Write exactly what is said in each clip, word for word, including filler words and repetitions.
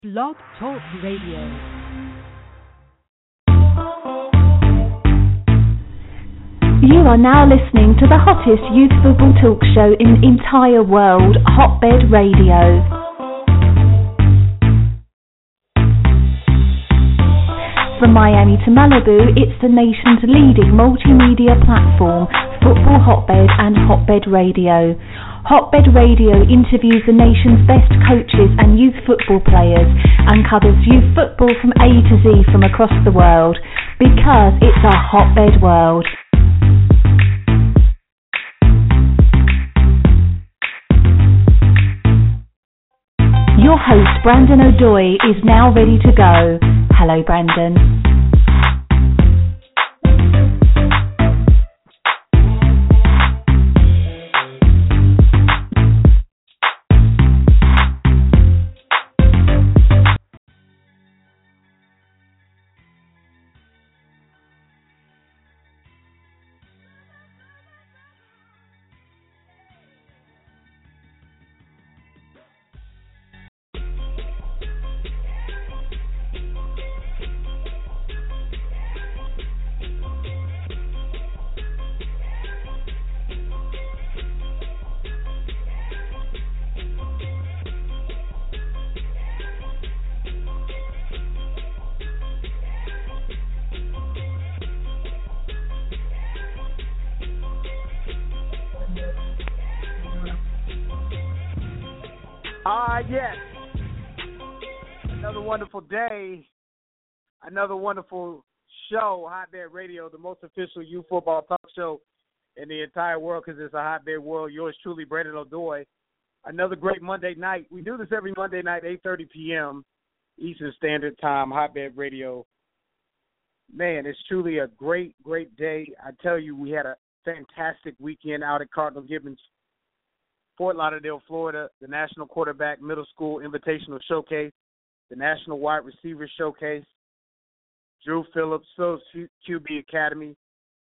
Blog Talk Radio. You are now listening to the hottest youth football talk show in the entire world, Hotbed Radio. From Miami to Malibu, it's the nation's leading multimedia platform, Football Hotbed and Hotbed Radio. Hotbed Radio interviews the nation's best coaches and youth football players and covers youth football from A to Z from across the world, because it's a hotbed world. Your host, Brandon O'Doy, is now ready to go. Hello, Brandon. Ah, uh, yes. Another wonderful day. Another wonderful show, Hotbed Radio, the most official youth football talk show in the entire world, because it's a hotbed world. Yours truly, Brandon O'Doy. Another great Monday night. We do this every Monday night, eight thirty p.m. Eastern Standard Time, Hotbed Radio. Man, it's truly a great, great day. I tell you, we had a fantastic weekend out at Cardinal Gibbons, Fort Lauderdale, Florida, the National Quarterback Middle School Invitational Showcase, the National Wide Receiver Showcase, Drew Phillips, Phillips Q B Academy,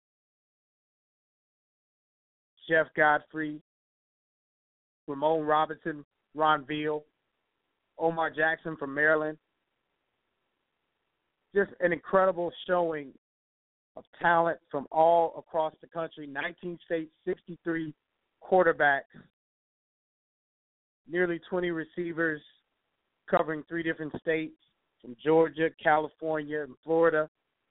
Jeff Godfrey, Ramon Robinson, Ron Veal, Omar Jackson from Maryland. Just an incredible showing of talent from all across the country, nineteen states, sixty-three quarterbacks, nearly twenty receivers covering three different states from Georgia, California, and Florida.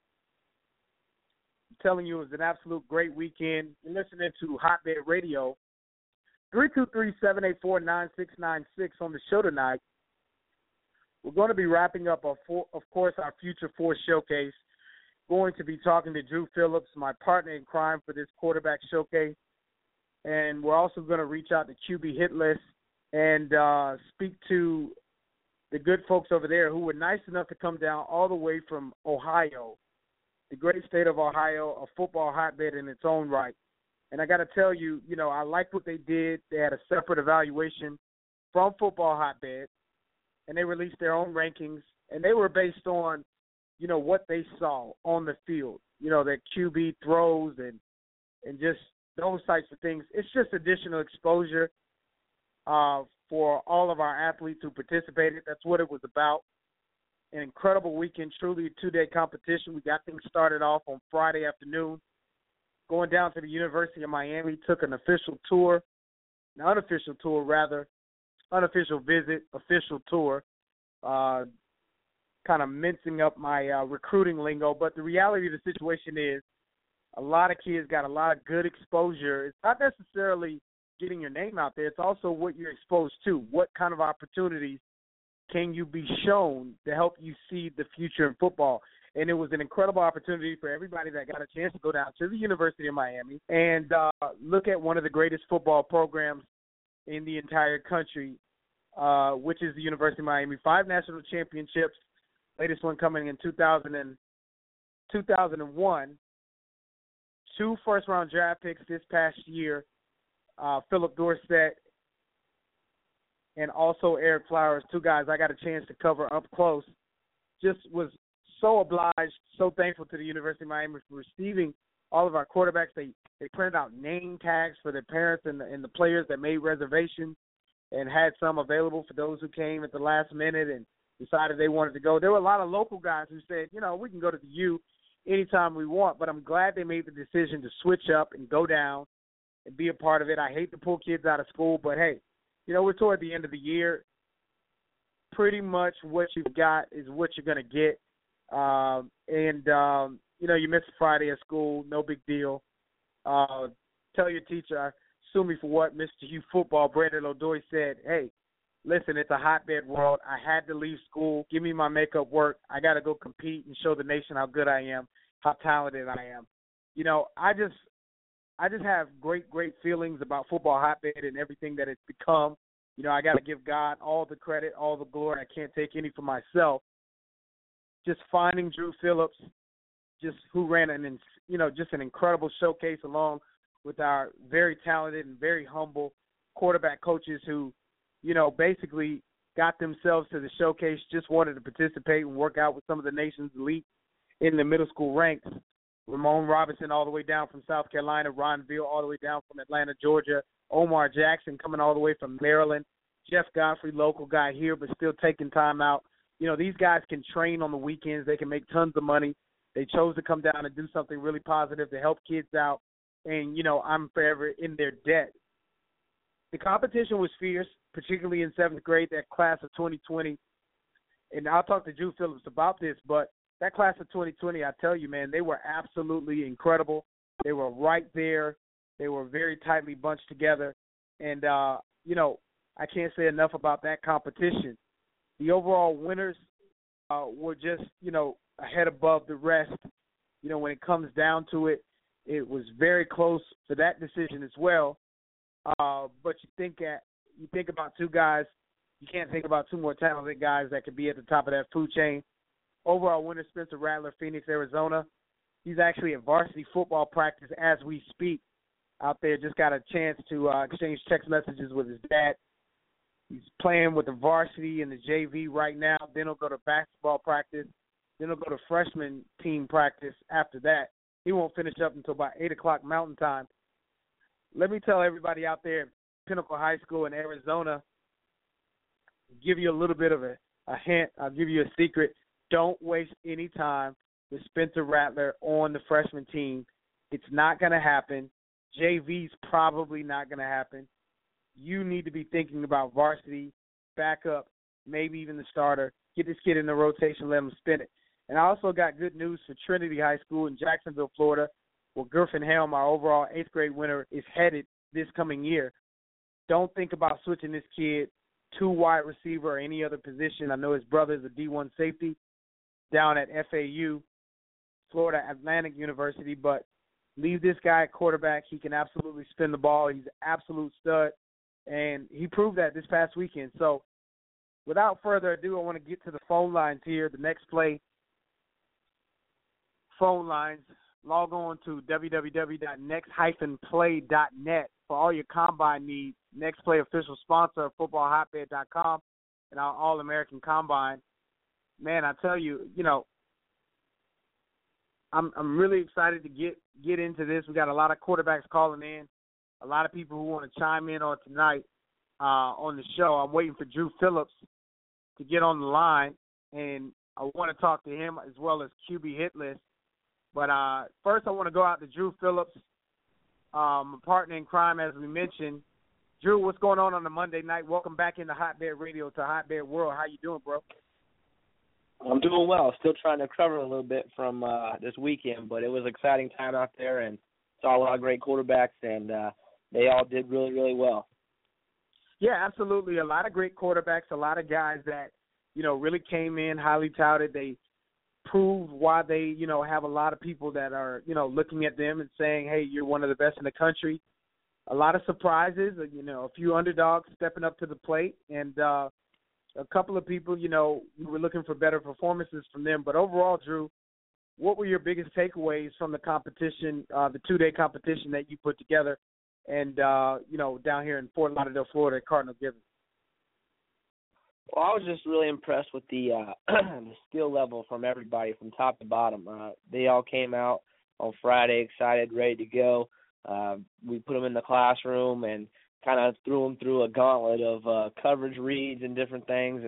I'm telling you, it was an absolute great weekend. You're listening to Hotbed Radio. three two three, seven eight four, nine six nine six on the show tonight. We're going to be wrapping up, our four, of course, our Future Four Showcase. Going to be talking to Drew Phillips, my partner in crime for this quarterback showcase. And we're also going to reach out to Q B Hit List and uh, speak to the good folks over there who were nice enough to come down all the way from Ohio, the great state of Ohio, a football hotbed in its own right. And I got to tell you, you know, I liked what they did. They had a separate evaluation from Football Hotbed, and they released their own rankings, and they were based on, you know, what they saw on the field, you know, that Q B throws and and just those types of things. It's just additional exposure Uh, for all of our athletes who participated. That's what it was about. An incredible weekend, truly a two-day competition. We got things started off on Friday afternoon, going down to the University of Miami, took an official tour, an unofficial tour rather, unofficial visit, official tour, uh, kind of mincing up my uh, recruiting lingo. But the reality of the situation is a lot of kids got a lot of good exposure. It's not necessarily getting your name out there. It's also what you're exposed to. What kind of opportunities can you be shown to help you see the future in football? And it was an incredible opportunity for everybody that got a chance to go down to the University of Miami and uh, look at one of the greatest football programs in the entire country, uh, which is the University of Miami. Five national championships, latest one coming in two thousand and, two thousand one. Two first-round draft picks this past year, Uh, Philip Dorsett, and also Eric Flowers, two guys I got a chance to cover up close. Just was so obliged, so thankful to the University of Miami for receiving all of our quarterbacks. They they printed out name tags for their parents and the, and the players that made reservations and had some available for those who came at the last minute. And decided they wanted to go. There were a lot of local guys who said, you know, we can go to the U anytime we want, but I'm glad they made the decision to switch up and go down and be a part of it. I hate to pull kids out of school, but, hey, you know, we're toward the end of the year. Pretty much what you've got is what you're going to get. Um, and, um, you know, you miss a Friday at school, no big deal. Uh, tell your teacher, sue me for what Mister U football, Brandon Lodoy, said, hey, listen, it's a hotbed world. I had to leave school. Give me my makeup work. I got to go compete and show the nation how good I am, how talented I am. You know, I just I just have great, great feelings about football hotbed and everything that it's become. You know, I got to give God all the credit, all the glory. I can't take any for myself. Just finding Drew Phillips, just who ran an, you know, just an incredible showcase along with our very talented and very humble quarterback coaches who, you know, basically got themselves to the showcase, just wanted to participate and work out with some of the nation's elite in the middle school ranks. Ramon Robinson all the way down from South Carolina, Ron Veal all the way down from Atlanta, Georgia, Omar Jackson coming all the way from Maryland, Jeff Godfrey, local guy here, but still taking time out. You know, these guys can train on the weekends. They can make tons of money. They chose to come down and do something really positive to help kids out. And, you know, I'm forever in their debt. The competition was fierce, particularly in seventh grade, that class of twenty twenty. And I'll talk to Drew Phillips about this, but that class of twenty twenty, I tell you, man, they were absolutely incredible. They were right there. They were very tightly bunched together. And, uh, you know, I can't say enough about that competition. The overall winners uh, were just, you know, a head above the rest. You know, when it comes down to it, it was very close to that decision as well. Uh, but you think at you think about two guys, you can't think about two more talented guys that could be at the top of that food chain. Overall winner, Spencer Rattler, Phoenix, Arizona. He's actually at varsity football practice as we speak out there. Just got a chance to uh, exchange text messages with his dad. He's playing with the varsity and the J V right now. Then he'll go to basketball practice. Then he'll go to freshman team practice after that. He won't finish up until about eight o'clock Mountain Time. Let me tell everybody out there at Pinnacle High School in Arizona, give you a little bit of a, a hint. I'll give you a secret. Don't waste any time with Spencer Rattler on the freshman team. It's not going to happen. J V's probably not going to happen. You need to be thinking about varsity, backup, maybe even the starter. Get this kid in the rotation, let him spin it. And I also got good news for Trinity High School in Jacksonville, Florida, where Griffin Helm, our overall eighth grade winner, is headed this coming year. Don't think about switching this kid to wide receiver or any other position. I know his brother is a D one safety down at F A U, Florida Atlantic University, but leave this guy at quarterback. He can absolutely spin the ball. He's an absolute stud, and he proved that this past weekend. So without further ado, I want to get to the phone lines here. The next play phone lines. Log on to w w w dot next dash play dot net for all your combine needs. Next Play official sponsor of football hotbed dot com and our All-American Combine. Man, I tell you, you know, I'm I'm really excited to get get into this. We got a lot of quarterbacks calling in, a lot of people who want to chime in on tonight uh, on the show. I'm waiting for Drew Phillips to get on the line, and I want to talk to him as well as Q B Hit List. But uh, first, I want to go out to Drew Phillips, um, a partner in crime, as we mentioned. Drew, what's going on on the Monday night? Welcome back into Hotbed Radio to Hotbed World. How you doing, bro? I'm doing well. Still trying to recover a little bit from uh, this weekend, but it was an exciting time out there and saw a lot of great quarterbacks, and uh, they all did really, really well. Yeah, absolutely. A lot of great quarterbacks, a lot of guys that, you know, really came in highly touted. They proved why they, you know, have a lot of people that are, you know, looking at them and saying, hey, you're one of the best in the country. A lot of surprises, you know, a few underdogs stepping up to the plate, and uh, a couple of people, you know, we were looking for better performances from them. But overall, Drew, what were your biggest takeaways from the competition, uh, the two-day competition that you put together and, uh, you know, down here in Fort Lauderdale, Florida at Cardinal Gibbons? Well, I was just really impressed with the, uh, the skill level from everybody from top to bottom. Uh, they all came out on Friday excited, ready to go. Uh, we put them in the classroom and kind of threw them through a gauntlet of uh, coverage reads and different things and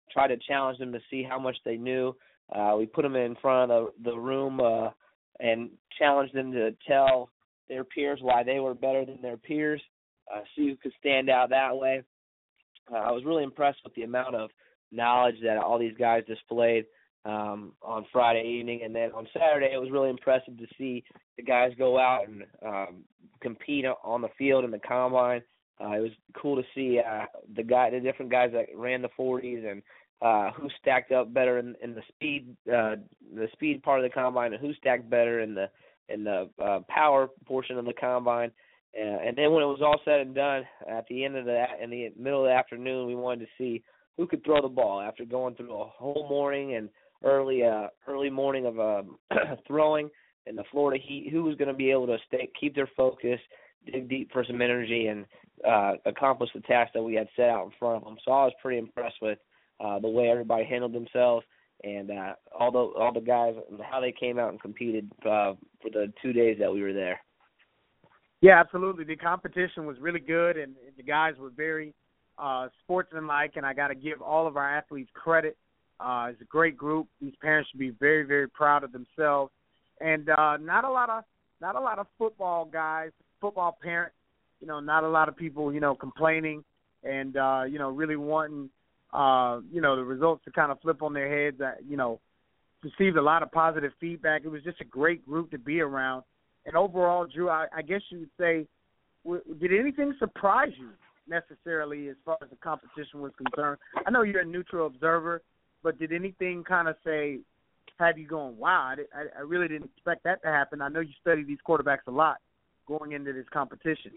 tried to challenge them to see how much they knew. Uh, we put them in front of the, the room uh, and challenged them to tell their peers why they were better than their peers, uh, see who could stand out that way. Uh, I was really impressed with the amount of knowledge that all these guys displayed um, on Friday evening. And then on Saturday, it was really impressive to see the guys go out and um, compete on the field in the combine. Uh, it was cool to see uh, the guy, the different guys that ran the forties and uh, who stacked up better in, in the speed, uh, the speed part of the combine, and who stacked better in the in the uh, power portion of the combine. Uh, and then when it was all said and done, at the end of the in the middle of the afternoon, we wanted to see who could throw the ball after going through a whole morning and early uh, early morning of um, throwing in the Florida heat. Who was going to be able to stay, keep their focus, dig deep for some energy, and uh, accomplish the task that we had set out in front of them. So I was pretty impressed with uh, the way everybody handled themselves and uh, all the all the guys and how they came out and competed uh, for the two days that we were there. Yeah, absolutely. The competition was really good, and the guys were very uh, sportsmanlike, and I got to give all of our athletes credit. Uh, it's a great group. These parents should be very, very proud of themselves. And uh, not a lot of not a lot of football guys, football parents, you know, not a lot of people, you know, complaining and, uh, you know, really wanting, uh, you know, the results to kind of flip on their heads. Uh, you know, received a lot of positive feedback. It was just a great group to be around. And overall, Drew, I, I guess you would say, w- did anything surprise you necessarily as far as the competition was concerned? I know you're a neutral observer, but did anything kind of say, have you going, wow, I, I really didn't expect that to happen? I know you study these quarterbacks a lot going into this competition.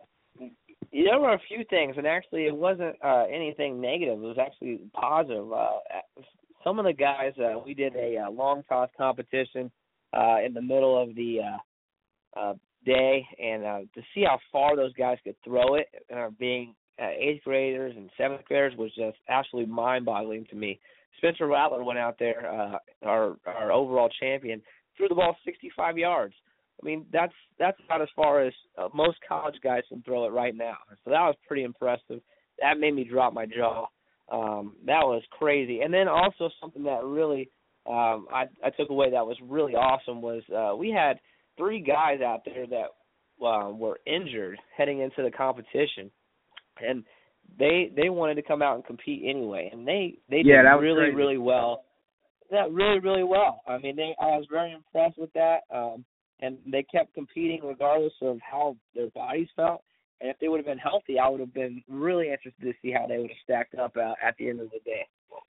There were a few things, and actually it wasn't uh, anything negative. It was actually positive. Uh, some of the guys, uh, we did a, a long toss competition uh, in the middle of the uh, uh, day, and uh, to see how far those guys could throw it, uh, being uh, eighth graders and seventh graders, was just absolutely mind-boggling to me. Spencer Rattler went out there, uh, our our overall champion, threw the ball sixty-five yards. I mean, that's that's about as far as uh, most college guys can throw it right now. So that was pretty impressive. That made me drop my jaw. Um, that was crazy. And then also something that really um, I, I took away that was really awesome was uh, we had three guys out there that uh, were injured heading into the competition, and they they wanted to come out and compete anyway, and they they did yeah, that was really crazy. really well. That really really well. I mean, they I was very impressed with that. Um, And they kept competing regardless of how their bodies felt. And if they would have been healthy, I would have been really interested to see how they would have stacked up uh, at the end of the day.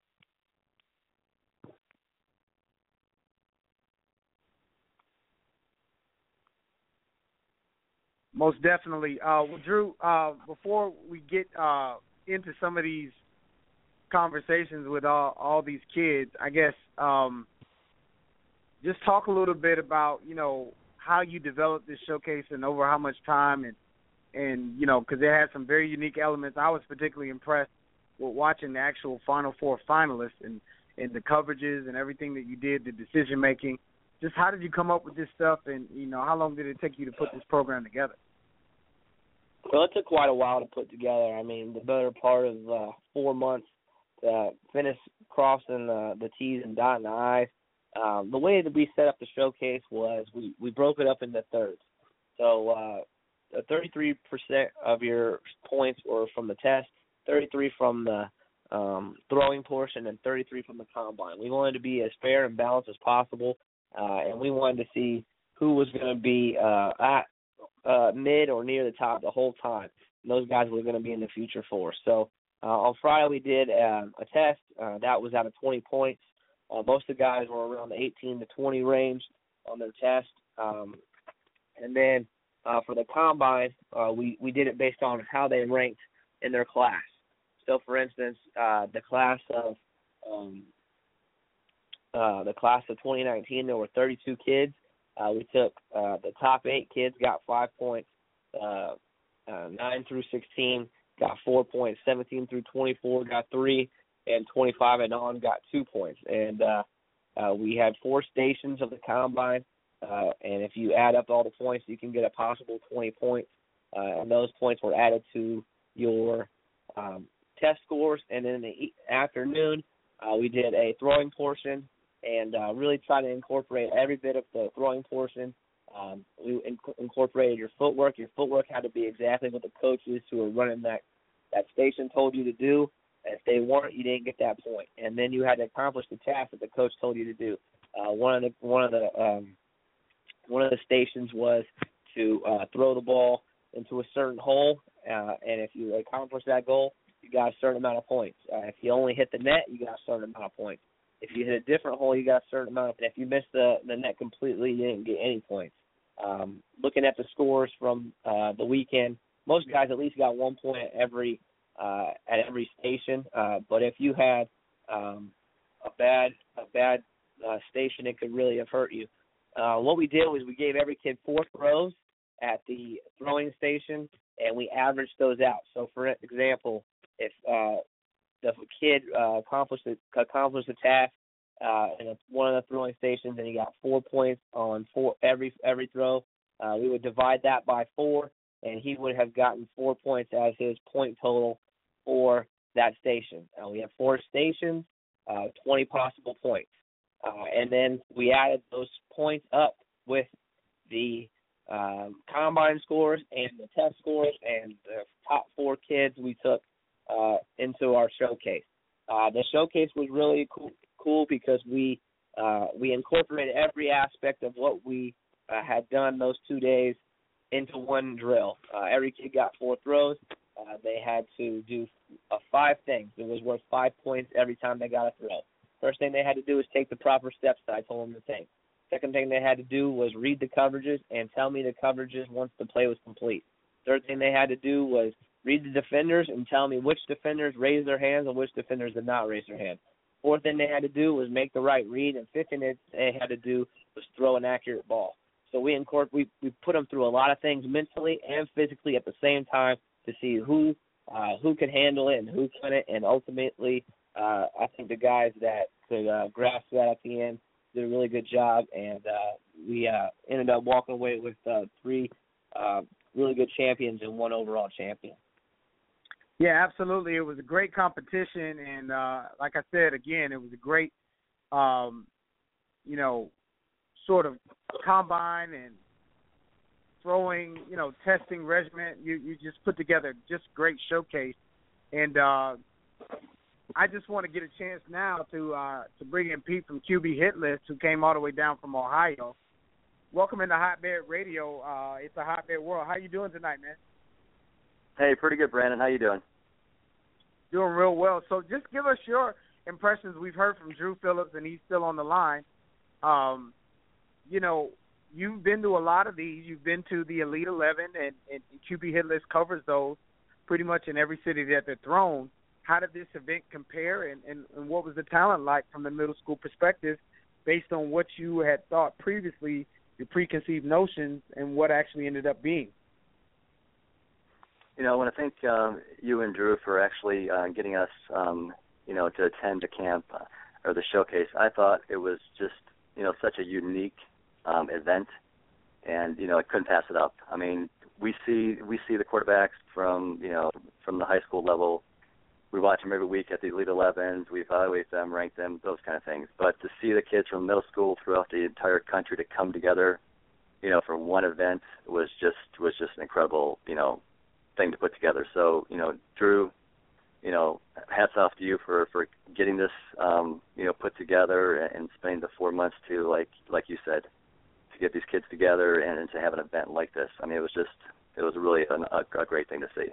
Most definitely. Uh, well, Drew, uh, before we get uh, into some of these conversations with all, all these kids, I guess um, just talk a little bit about, you know, how you developed this showcase and over how much time, and, and you know, because it had some very unique elements. I was particularly impressed with watching the actual Final Four finalists and, and the coverages and everything that you did, the decision-making. Just how did you come up with this stuff, and, you know, how long did it take you to put this program together? Well, it took quite a while to put together. I mean, the better part of uh, four months to finish crossing the, the T's and dotting the I's. Um, the way that we set up the showcase was we, we broke it up into thirds. So uh, thirty-three percent of your points were from the test, thirty-three from the um, throwing portion, and thirty-three from the combine. We wanted to be as fair and balanced as possible, uh, and we wanted to see who was going to be uh, at uh, mid or near the top the whole time. And those guys were going to be in the future for us. So uh, on Friday we did uh, a test. Uh, that was out of twenty points. Uh, most of the guys were around the eighteen to twenty range on their test. Um, and then uh, for the combine, uh, we, we did it based on how they ranked in their class. So, for instance, uh, the class of um, uh, the class of twenty nineteen, there were thirty-two kids. Uh, we took uh, the top eight kids, got five points. Uh, uh, nine through sixteen got four points. seventeen through twenty-four got three. And twenty-five and on got two points. And uh, uh, we had four stations of the combine, uh, and if you add up all the points, you can get a possible twenty points. Uh, and those points were added to your um, test scores, and then in the e- afternoon uh, we did a throwing portion and uh, really tried to incorporate every bit of the throwing portion. Um, we inc- incorporated your footwork. Your footwork had to be exactly what the coaches who were running that, that station told you to do. If they weren't, you didn't get that point. And then you had to accomplish the task that the coach told you to do. Uh, one of the one of the um, one of the stations was to uh, throw the ball into a certain hole, uh, and if you accomplish that goal, you got a certain amount of points. Uh, if you only hit the net, you got a certain amount of points. If you hit a different hole, you got a certain amount. And if you missed the, the net completely, you didn't get any points. Um, looking at the scores from uh, the weekend, most guys at least got one point at every uh, at every station. Uh, but if you had um, a bad a bad uh, station, it could really have hurt you. Uh, what we did was we gave every kid four throws at the throwing station, and we averaged those out. So, for example, if uh, the kid uh, accomplished the, accomplished the task uh, in a, one of the throwing stations, and he got four points on four every every throw, uh, we would divide that by four, and he would have gotten four points as his point total for that station. Uh, we have four stations, uh, twenty possible points, uh, and then we added those points up with the Um, combine scores and the test scores and the top four kids we took uh, into our showcase. Uh, the showcase was really cool, cool because we uh, we incorporated every aspect of what we uh, had done those two days into one drill. Uh, every kid got four throws. Uh, they had to do uh, five things. It was worth five points every time they got a throw. First thing they had to do was take the proper steps that I told them to take. Second thing they had to do was read the coverages and tell me the coverages once the play was complete. Third thing they had to do was read the defenders and tell me which defenders raised their hands and which defenders did not raise their hand. Fourth thing they had to do was make the right read, and fifth thing they had to do was throw an accurate ball. So we incorporate, we, we put them through a lot of things mentally and physically at the same time to see who uh, who could handle it and who couldn't, and ultimately uh, I think the guys that could uh, grasp that at the end did a really good job, and uh, we uh, ended up walking away with uh, three uh, really good champions and one overall champion. Yeah, absolutely. It was a great competition, and uh, like I said, again, it was a great, um, you know, sort of combine and throwing, you know, testing regimen. You you just put together just great showcase, and uh, I just want to get a chance now to uh, to bring in Pete from Q B Hit List, who came all the way down from Ohio. Welcome into Hotbed Radio. Uh, it's a hotbed world. How you doing tonight, man? Hey, pretty good, Brandon. How you doing? Doing real well. So just give us your impressions. We've heard from Drew Phillips, and he's still on the line. Um, you know, you've been to a lot of these. You've been to the Elite eleven, and, and Q B Hit List covers those pretty much in every city that they're thrown. How did this event compare, and, and, and what was the talent like from the middle school perspective based on what you had thought previously, your preconceived notions, and what actually ended up being? You know, I want to thank um, you and Drew for actually uh, getting us, um, you know, to attend the camp uh, or the showcase. I thought it was just, you know, such a unique um, event, and, you know, I couldn't pass it up. I mean, we see we see the quarterbacks from, you know, from the high school level. We watch them every week at the Elite elevens. We evaluate them, rank them, those kind of things. But to see the kids from middle school throughout the entire country to come together, you know, for one event was just was just an incredible, you know, thing to put together. So, you know, Drew, you know, hats off to you for, for getting this, um, you know, put together and spending the four months to, like like you said, to get these kids together and, and to have an event like this. I mean, it was just, it was really an, a, a great thing to see.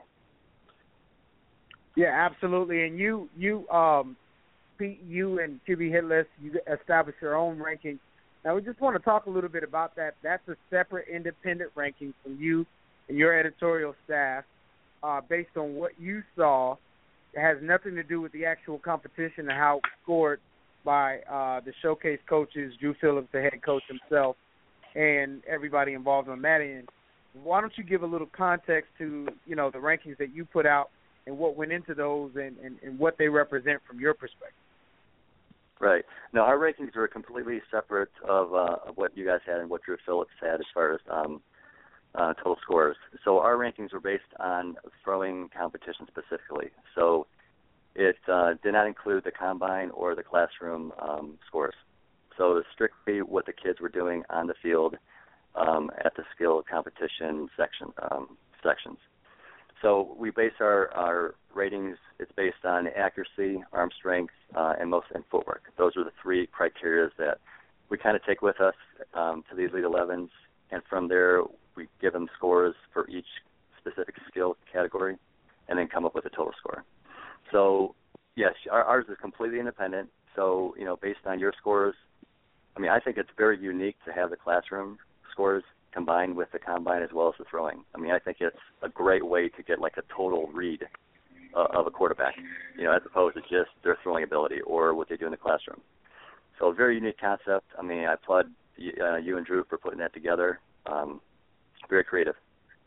Yeah, absolutely. And you, you, um, Pete, you and Q B Hit List, you established your own ranking. Now, we just want to talk a little bit about that. That's a separate independent ranking from you and your editorial staff uh, based on what you saw. It has nothing to do with the actual competition and how it was scored by uh, the showcase coaches, Drew Phillips, the head coach himself, and everybody involved on that end. Why don't you give a little context to, you know, the rankings that you put out and what went into those and, and, and what they represent from your perspective? Right. No, our rankings were completely separate of, uh, of what you guys had and what Drew Phillips had as far as um, uh, total scores. So our rankings were based on throwing competition specifically. So it uh, did not include the combine or the classroom um, scores. So it was strictly what the kids were doing on the field um, at the skill competition section um, sections. So we base our, our ratings, it's based on accuracy, arm strength, uh, and most and footwork. Those are the three criteria that we kind of take with us um, to the Elite elevens, and from there we give them scores for each specific skill category and then come up with a total score. So, yes, our, ours is completely independent. So, you know, based on your scores, I mean, I think it's very unique to have the classroom scores combined with the combine as well as the throwing. I mean, I think it's a great way to get like a total read uh, of a quarterback, you know, as opposed to just their throwing ability or what they do in the classroom. So a very unique concept. I mean, I applaud uh, you and Drew for putting that together. Um, very creative.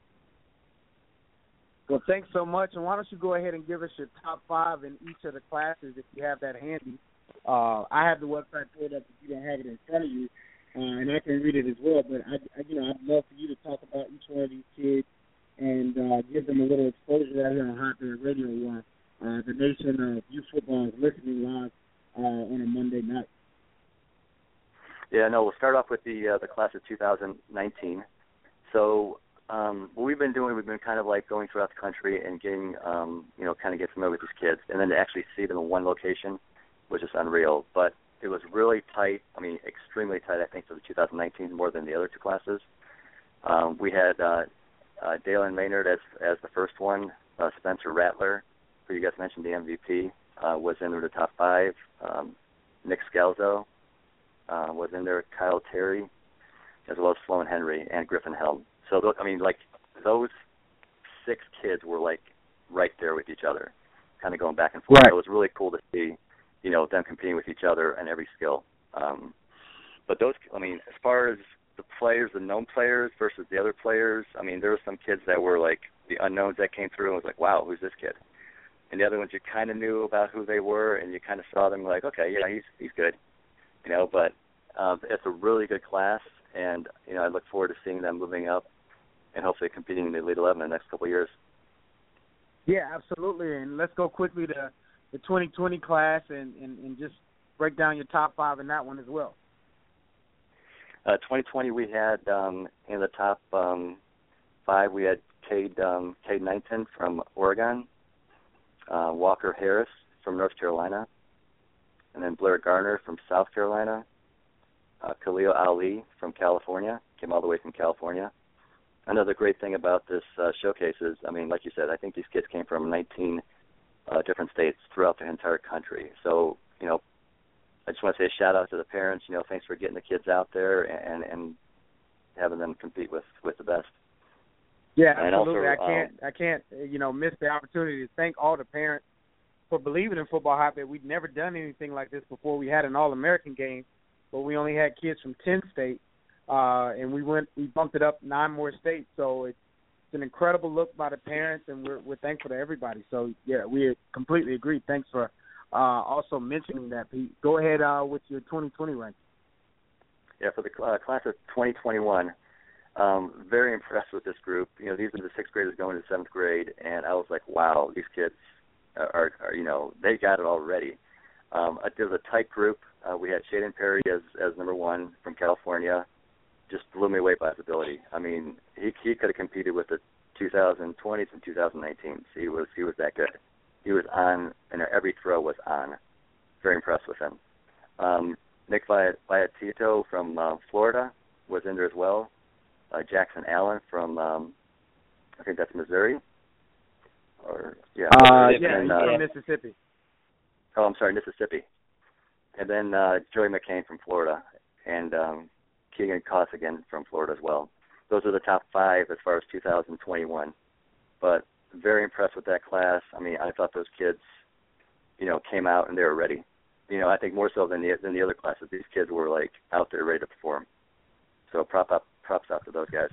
Well, thanks so much. And why don't you go ahead and give us your top five in each of the classes if you have that handy. Uh, I have the website pulled up if you don't have it in front of you. Uh, and I can read it as well, but I, I, you know, I'd love for you to talk about each one of these kids and uh, give them a little exposure out here on Hot Bed Radio, while uh, the nation of youth football is listening live uh, on a Monday night. Yeah, no, we'll start off with the uh, the class of two thousand nineteen. So um, what we've been doing, we've been kind of like going throughout the country and getting, um, you know, kind of get familiar with these kids, and then to actually see them in one location was just unreal. But it was really tight. I mean, extremely tight, I think, for the two thousand nineteen, more than the other two classes. Um, we had uh, uh, Dalen Maynard as as the first one. Uh, Spencer Rattler, who you guys mentioned, the M V P, uh, was in the top five. Um, Nick Scalzo uh, was in there. Kyle Terry, as well as Sloan Henry and Griffin Helm. So, those, I mean, like, those six kids were, like, right there with each other, kind of going back and forth. Right. It was really cool to see, you know, them competing with each other in every skill. Um, but those, I mean, as far as the players, the known players versus the other players, I mean, there were some kids that were like the unknowns that came through and was like, wow, who's this kid? And the other ones you kind of knew about who they were, and you kind of saw them like, okay, yeah, he's he's good, you know. But um, it's a really good class, and you know, I look forward to seeing them moving up and hopefully competing in the Elite eleven in the next couple of years. Yeah, absolutely. And let's go quickly to the twenty twenty class and, and, and just break down your top five in that one as well. Uh, twenty twenty, we had um, in the top um, five, we had Cade, um, Cade Knighton from Oregon, uh, Walker Harris from North Carolina, and then Blair Garner from South Carolina, uh, Khalil Ali from California, came all the way from California. Another great thing about this uh, showcase is, I mean, like you said, I think these kids came from nineteen uh, different states throughout the entire country. So, you know, I just want to say a shout-out to the parents. You know, thanks for getting the kids out there and, and having them compete with, with the best. Yeah, and absolutely. Also, I can't, um, I can't, you know, miss the opportunity to thank all the parents for believing in football hotbed. We'd never done anything like this before. We had an All-American game, but we only had kids from ten states, uh, and we went, we bumped it up nine more states. So it's, it's an incredible look by the parents, and we're we're thankful to everybody. So yeah, we completely agree. Thanks for uh, also mentioning that, Pete. Go ahead uh, with your twenty twenty rank. Yeah, for the uh, class of twenty twenty-one. Um, very impressed with this group. You know, these are the sixth graders going to seventh grade, and I was like, wow, these kids are, are, are you know, they got it already. Um, it was a tight group. Uh, we had Shaden Perry as as number one from California. Just blew me away by his ability. I mean, he he could have competed with the twenty twenties and twenty nineteens. He was he was that good. He was on, and every throw was on. Very impressed with him. Um, Nick Viatito from uh, Florida was in there as well. Uh, Jackson Allen from, um, I think that's Missouri. Or yeah, uh, and, yeah, he's uh, from Mississippi. Oh, I'm sorry, Mississippi. And then uh, Joey McCain from Florida, and um, Keegan Costigan from Florida as well. Those are the top five as far as two thousand twenty-one. But very impressed with that class. I mean, I thought those kids, you know, came out and they were ready. You know, I think more so than the than the other classes. These kids were like out there ready to perform. So prop up, props out to those guys.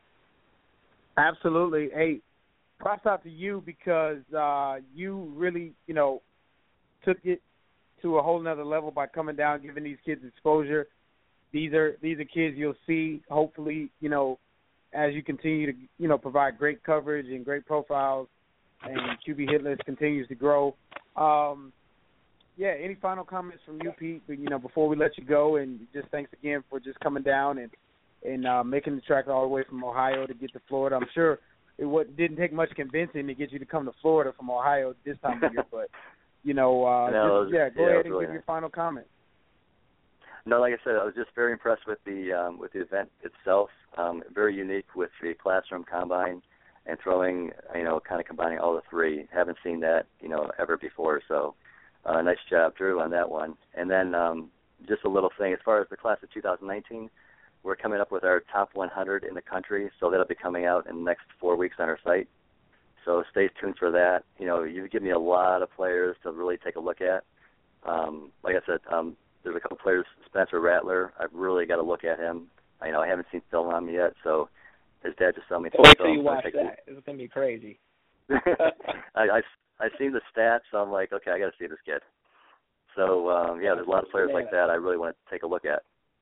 Absolutely. Hey, props out to you because uh, you really, you know, took it to a whole nother level by coming down, giving these kids exposure. These are these are kids you'll see, hopefully, you know, as you continue to, you know, provide great coverage and great profiles, and Q B Hit List continues to grow. Um, yeah, any final comments from you, Pete? You know, before we let you go, and just thanks again for just coming down and and uh, making the trek all the way from Ohio to get to Florida. I'm sure it what, didn't take much convincing to get you to come to Florida from Ohio this time of year, but you know, uh, no, just, yeah, go yeah, ahead and really give nice. your final comment. No, like I said, I was just very impressed with the um, with the event itself. Um, very unique with the classroom combine and throwing, you know, kind of combining all the three. Haven't seen that, you know, ever before. So, uh, nice job, Drew, on that one. And then um, just a little thing as far as the class of two thousand nineteen. We're coming up with our top one hundred in the country, so that'll be coming out in the next four weeks on our site. So stay tuned for that. You know, you've given me a lot of players to really take a look at. Um, like I said, um, there's a couple players, Spencer Rattler. I've really got to look at him. I, you know, I haven't seen film on him yet, so his dad just saw me. Wait till you watch that. It's going to be crazy. I, I, I've seen the stats, so I'm like, okay, I got to see this kid. So, um, yeah, there's a lot of players like that I really want to take a look at.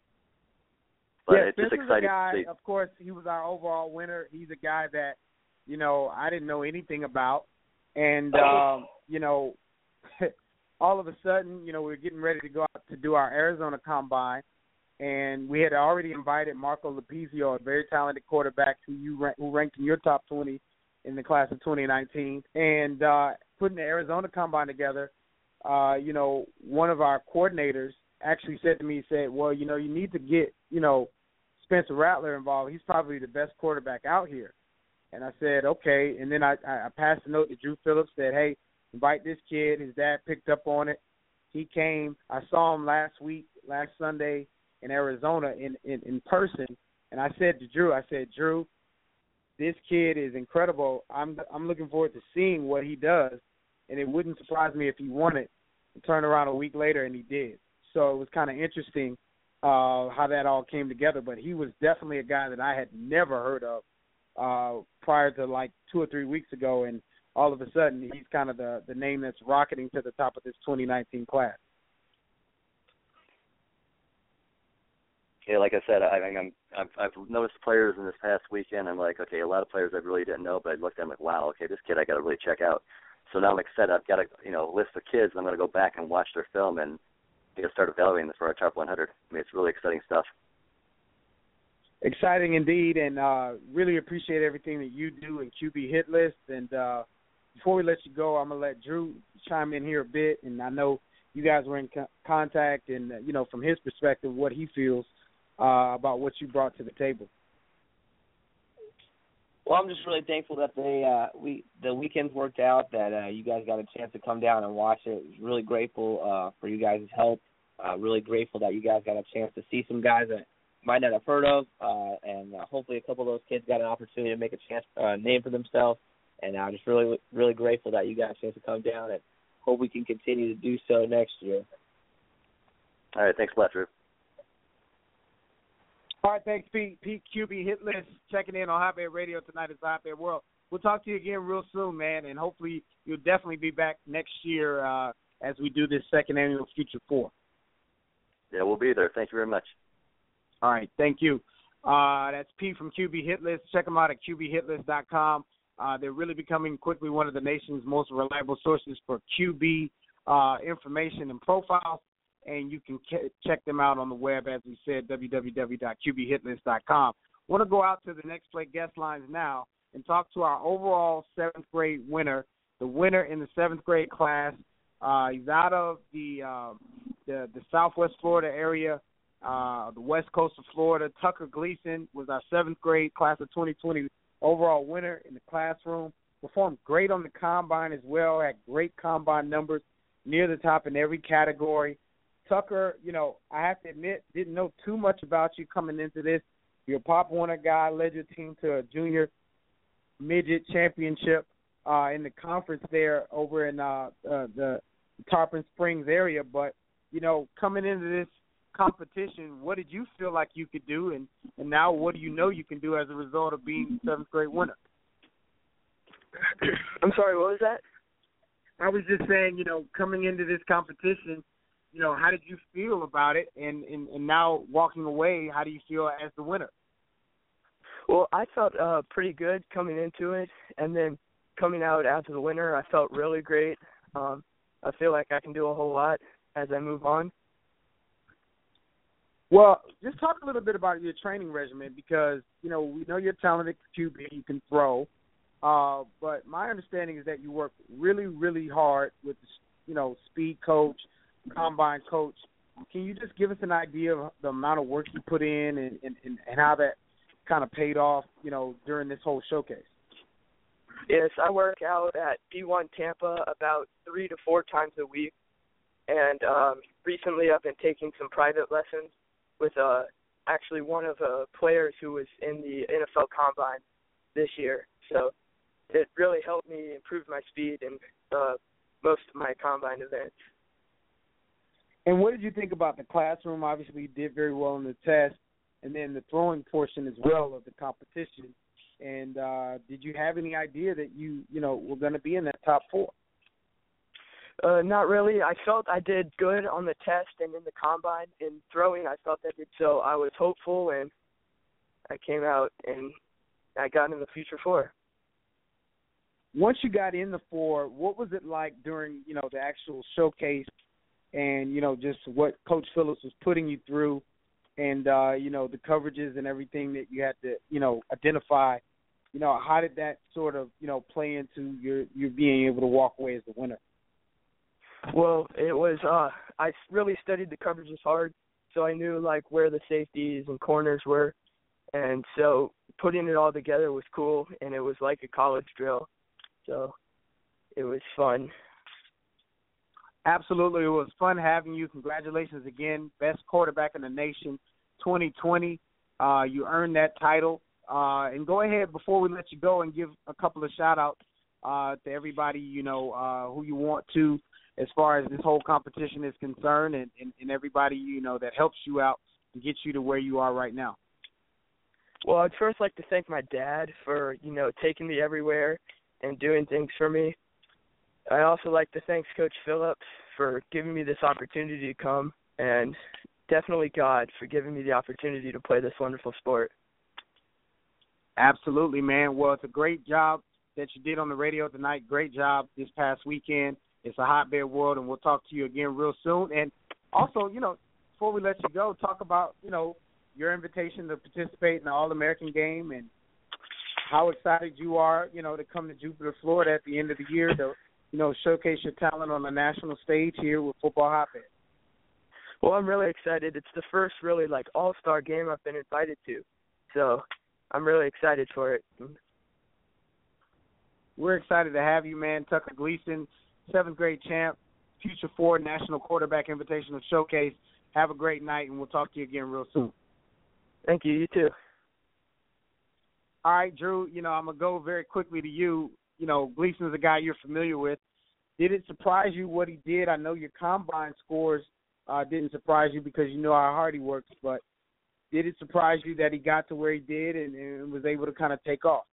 But yeah, it's just Spencer's exciting a guy, to see. of course, he was our overall winner. He's a guy that, you know, I didn't know anything about. And, um, you know, all of a sudden, you know, we were getting ready to go out to do our Arizona Combine, and we had already invited Marco Lepizio, a very talented quarterback who you rank, who ranked in your top twenty in the class of twenty nineteen. And uh, putting the Arizona Combine together, uh, you know, one of our coordinators actually said to me, he said, well, you know, you need to get, you know, Spencer Rattler involved. He's probably the best quarterback out here. And I said, okay. And then I, I passed a note to Drew Phillips, said, hey, invite this kid. His dad picked up on it. He came. I saw him last week, last Sunday in Arizona in, in, in person. And I said to Drew, I said, Drew, this kid is incredible. I'm I'm looking forward to seeing what he does. And it wouldn't surprise me if he won it and turned around a week later, and he did. So it was kind of interesting uh, how that all came together. But he was definitely a guy that I had never heard of uh, prior to like two or three weeks ago. And all of a sudden, he's kind of the, the name that's rocketing to the top of this twenty nineteen class. Yeah, like I said, I, I, I'm, I've, I've noticed players in this past weekend. I'm like, okay, a lot of players I really didn't know, but I looked at them like, wow, okay, this kid I got to really check out. So now, like I said, I've got a you know list of kids, and I'm going to go back and watch their film and you know, start evaluating this for our top one hundred. I mean, it's really exciting stuff. Exciting indeed, and uh, really appreciate everything that you do in Q B Hit List. And uh, before we let you go, I'm going to let Drew chime in here a bit. And I know you guys were in co- contact, and, uh, you know, from his perspective, what he feels uh, about what you brought to the table. Well, I'm just really thankful that they uh, we the weekends worked out, that uh, you guys got a chance to come down and watch it. Really grateful uh, for you guys' help. Uh, really grateful that you guys got a chance to see some guys that might not have heard of, uh, and uh, hopefully a couple of those kids got an opportunity to make a chance uh, name for themselves. And I'm just really, really grateful that you got a chance to come down, and hope we can continue to do so next year. All right, thanks a lot, Drew. All right, thanks, Pete. Pete, Q B Hit List, checking in on Hotbed Radio tonight is the Hotbed World. We'll talk to you again real soon, man, and hopefully you'll definitely be back next year uh, as we do this second annual Future Four. Yeah, we'll be there. Thank you very much. All right, thank you. Uh, that's Pete from Q B Hit List. Check them out at Q B hit list dot com. Uh, they're really becoming quickly one of the nation's most reliable sources for Q B uh, information and profiles. And you can ke- check them out on the web, as we said, w w w dot q b hit list dot com. I want to go out to the Next Play guest lines now and talk to our overall seventh grade winner, the winner in the seventh grade class. Uh, he's out of the, uh, the the Southwest Florida area, uh, the West Coast of Florida. Tucker Gleason was our seventh grade class of twenty twenty overall winner in the classroom. Performed great on the combine as well, had great combine numbers, near the top in every category. Tucker, you know, I have to admit, didn't know too much about you coming into this. You're a Pop Warner guy, led your team to a junior midget championship uh, in the conference there over in uh, uh, the Tarpon Springs area. But, you know, coming into this competition, what did you feel like you could do, and, and now what do you know you can do as a result of being the seventh grade winner? I'm sorry, what was that? I was just saying, you know, coming into this competition, you know, how did you feel about it? And, and, and now walking away, how do you feel as the winner? Well, I felt uh, pretty good coming into it, and then coming out after the winner, I felt really great. Um, I feel like I can do a whole lot as I move on. Well, just talk a little bit about your training regimen because, you know, we know you're talented Q B, you can throw. Uh, but my understanding is that you work really, really hard with, you know, speed coach, combine coach. Can you just give us an idea of the amount of work you put in and, and, and how that kind of paid off, you know, during this whole showcase? Yes, I work out at P one Tampa about three to four times a week. And um, recently I've been taking some private lessons with uh, actually one of the players who was in the N F L Combine this year. So it really helped me improve my speed in uh, most of my Combine events. And what did you think about the classroom? Obviously, you did very well in the test, and then the throwing portion as well of the competition. And uh, did you have any idea that you, you know, were going to be in that top four? Uh, not really. I felt I did good on the test and in the Combine. In throwing, I felt I did so. I was hopeful, and I came out, and I got in the Future Four. Once you got in the four, what was it like during, you know, the actual showcase and, you know, just what Coach Phillips was putting you through and, uh, you know, the coverages and everything that you had to, you know, identify? You know, how did that sort of, you know, play into your, your being able to walk away as the winner? Well, it was, uh, I really studied the coverages hard, so I knew, like, where the safeties and corners were. And so putting it all together was cool, and it was like a college drill. So it was fun. Absolutely. It was fun having you. Congratulations again. Best quarterback in the nation, twenty twenty. Uh, you earned that title. Uh, and go ahead, before we let you go, and give a couple of shout-outs uh, to everybody, you know, uh, who you want to, as far as this whole competition is concerned, and, and, and everybody, you know, that helps you out and gets you to where you are right now. Well, I'd first like to thank my dad for, you know, taking me everywhere and doing things for me. I also like to thank Coach Phillips for giving me this opportunity to come, and definitely God for giving me the opportunity to play this wonderful sport. Absolutely, man. Well, it's a great job that you did on the radio tonight. Great job this past weekend. It's a hotbed world, and we'll talk to you again real soon. And also, you know, before we let you go, talk about, you know, your invitation to participate in the All-American game and how excited you are, you know, to come to Jupiter, Florida at the end of the year to, you know, showcase your talent on the national stage here with Football Hotbed. Well, I'm really excited. It's the first really, like, all-star game I've been invited to. So I'm really excited for it. We're excited to have you, man. Tucker Gleason, seventh grade champ, Future Four National Quarterback Invitational Showcase. Have a great night, and we'll talk to you again real soon. Thank you. You too. All right, Drew, you know, I'm going to go very quickly to you. You know, Gleason's a guy you're familiar with. Did it surprise you what he did? I know your combine scores uh, didn't surprise you because you know how hard he works, but did it surprise you that he got to where he did and, and was able to kind of take off?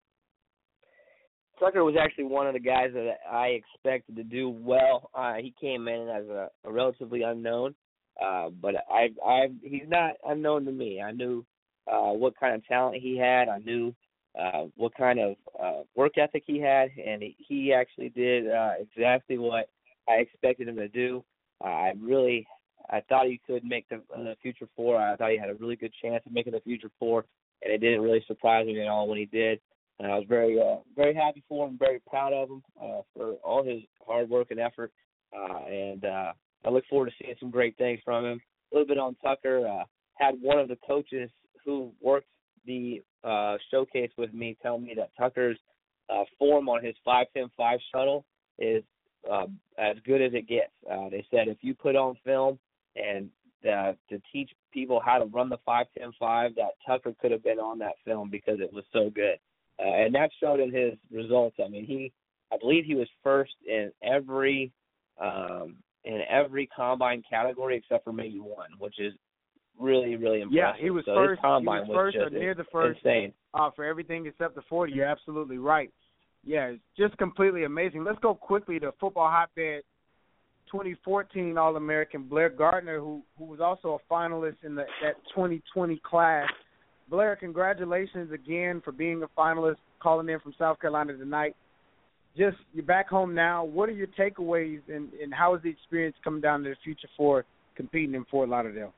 Tucker was actually one of the guys that I expected to do well. Uh, he came in as a, a relatively unknown, uh, but I, I, he's not unknown to me. I knew uh, what kind of talent he had. I knew uh, what kind of uh, work ethic he had, and he, he actually did uh, exactly what I expected him to do. Uh, I really, I thought he could make the, uh, the Future Four. I thought he had a really good chance of making the Future Four, and it didn't really surprise me at all when he did. And I was very, uh, very happy for him, very proud of him uh, for all his hard work and effort. Uh, and uh, I look forward to seeing some great things from him. A little bit on Tucker. Uh, had one of the coaches who worked the uh, showcase with me tell me that Tucker's uh, form on his five ten five shuttle is uh, as good as it gets. Uh, they said if you put on film and uh, to teach people how to run the five ten five, that Tucker could have been on that film because it was so good. Uh, and that showed in his results. I mean, he, I believe he was first in every, um, in every combine category except for maybe one, which is really, really impressive. Yeah, he was so first. His combine he was first was or just near the first. Insane. Uh, for everything except the forty. You're absolutely right. Yeah, it's just completely amazing. Let's go quickly to Football Hotbed twenty fourteen All-American Blair Gardner, who who was also a finalist in the, that twenty twenty class. Blair, congratulations again for being a finalist, calling in from South Carolina tonight. just you're back home now. What are your takeaways, and, and how is the experience coming down to the Future Four competing in Fort Lauderdale?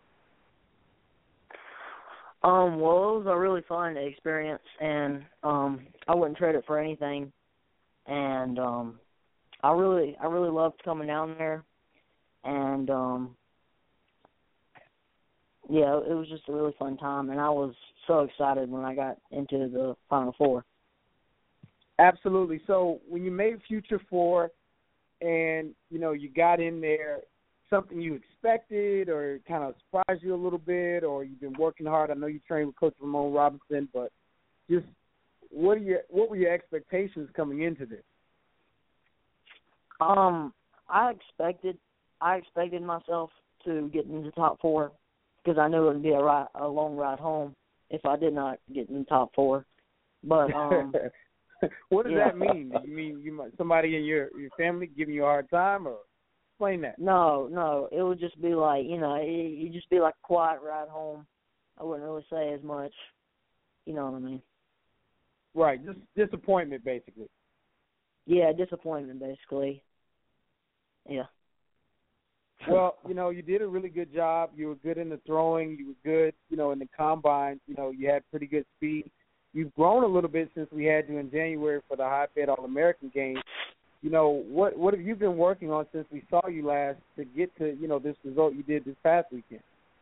Um, well, it was a really fun experience, and um, I wouldn't trade it for anything. And um, I really, I really loved coming down there, and um, yeah, it was just a really fun time, and I was so excited when I got into the Final Four. Absolutely. So when you made Future Four, and you know you got in there, something you expected, or kind of surprised you a little bit, or you've been working hard? I know you trained with Coach Ramon Robinson, but just what are your what were your expectations coming into this? Um, I expected I expected myself to get into the top four because I knew it would be a ride, a long ride home if I did not get in the top four. But um, what does yeah. that mean? Do you mean you might, somebody in your your family giving you a hard time, or explain that? No, no, it would just be like, you know, it would just be like a quiet ride home. I wouldn't really say as much. You know what I mean? Right, just disappointment, basically. Yeah, disappointment, basically. Yeah. Well, you know, you did a really good job. You were good in the throwing. You were good, you know, in the combine. You know, you had pretty good speed. You've grown a little bit since we had you in January for the Hotbed All-American game. You know, what what have you been working on since we saw you last to get to, you know, this result you did this past weekend?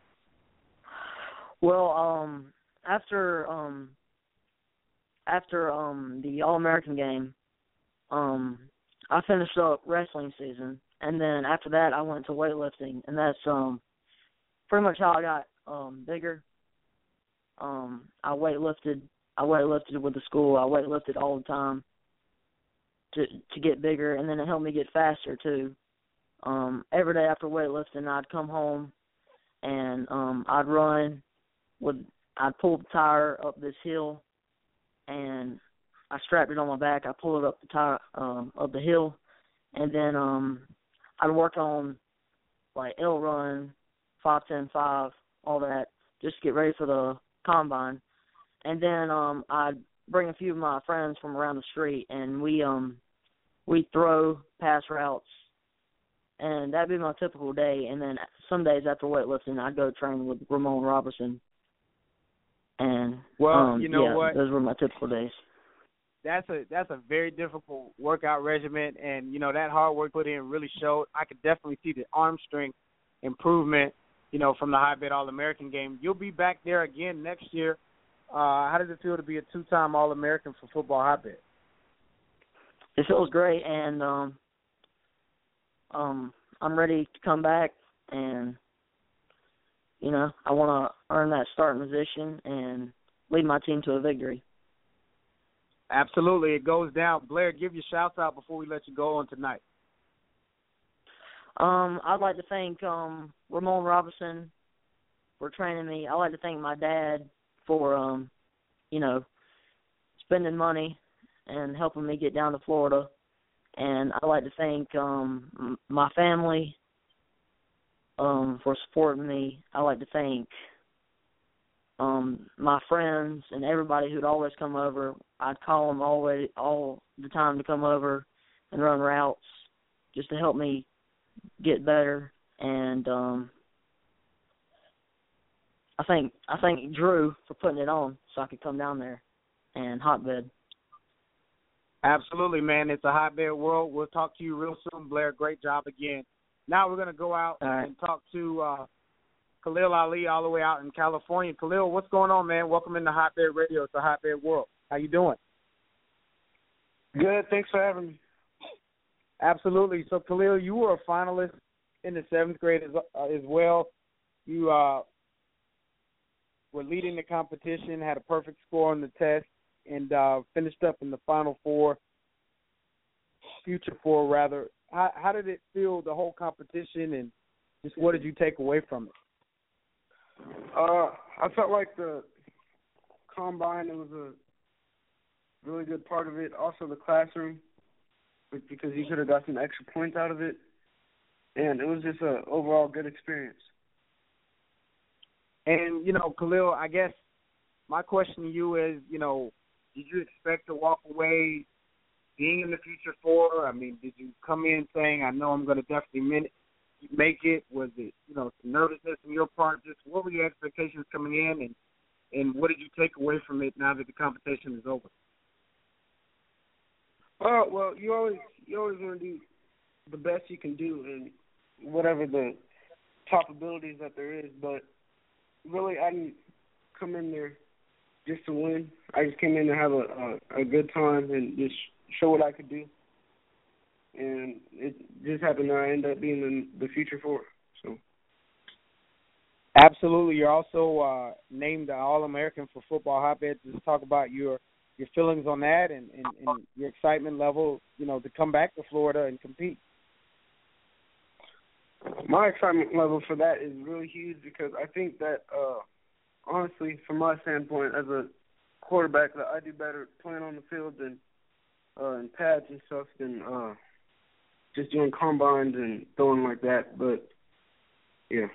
Well, um, after um, after um the All-American game, um, I finished up wrestling season, and then after that I went to weightlifting, and that's um pretty much how I got um bigger. Um, I weightlifted. I weightlifted with the school. I weightlifted all the time to to get bigger, and then it helped me get faster too. Um, every day after weightlifting, I'd come home and um, I'd run. With I'd pull the tire up this hill, and I strapped it on my back. I pulled it up the tire um, up the hill, and then um, I'd work on like L run, five ten five, all that, just to get ready for the combine. And then um, I'd bring a few of my friends from around the street, and we um we throw pass routes, and that'd be my typical day. And then some days after weightlifting, I'd go train with Ramon Robinson. And well, um, you know yeah, what? those were my typical days. That's a that's a very difficult workout regimen, and you know that hard work put in really showed. I could definitely see the arm strength improvement, you know, from the Hotbed All-American game. You'll be back there again next year. Uh, how does it feel to be a two-time All-American for football hotbed? It feels great, and um, um, I'm ready to come back, and you know, I want to earn that starting position and lead my team to a victory. Absolutely, it goes down. Blair, give your shouts out before we let you go on tonight. Um, I'd like to thank um, Ramon Robinson for training me. I'd like to thank my dad for, um, you know, spending money and helping me get down to Florida. And I'd like to thank um, my family um, for supporting me. I'd like to thank um, my friends and everybody who'd always come over. I'd call them always, all the time to come over and run routes just to help me get better. And um, I think I thank Drew for putting it on so I could come down there and hotbed. Absolutely, man. It's a hotbed world. We'll talk to you real soon, Blair. Great job again. Now we're going to go out right. and talk to uh, Khalil Ali all the way out in California. Khalil, what's going on, man? Welcome into Hotbed Radio. It's a hotbed world. How you doing? Good. Thanks for having me. Absolutely. So, Khalil, you were a finalist in the seventh grade as, uh, as well. You uh, were leading the competition, had a perfect score on the test, and uh, finished up in the Final Four, Future Four, rather. How, how did it feel, the whole competition, and just what did you take away from it? Uh, I felt like the combine, it was a really good part of it. Also the classroom, because you could have got some extra points out of it. And it was just an overall good experience. And, you know, Khalil, I guess my question to you is, you know, did you expect to walk away being in the Future Four? I mean, did you come in saying, I know I'm going to definitely min- make it? Was it, you know, some nervousness on your part? Just what were your expectations coming in, and, and what did you take away from it now that the competition is over? Oh, well, you always you always want to do the best you can do in whatever the top abilities that there is. But really, I didn't come in there just to win. I just came in to have a, a, a good time and just show what I could do. And it just happened that I ended up being in the Future Four. So. Absolutely. You're also uh, named the All-American for Football Hotbed. Just talk about your your feelings on that and, and, and your excitement level, you know, to come back to Florida and compete. My excitement level for that is really huge because I think that, uh, honestly, from my standpoint as a quarterback, that I do better playing on the field than uh, in pads and stuff than uh, just doing combines and throwing like that. But, yeah.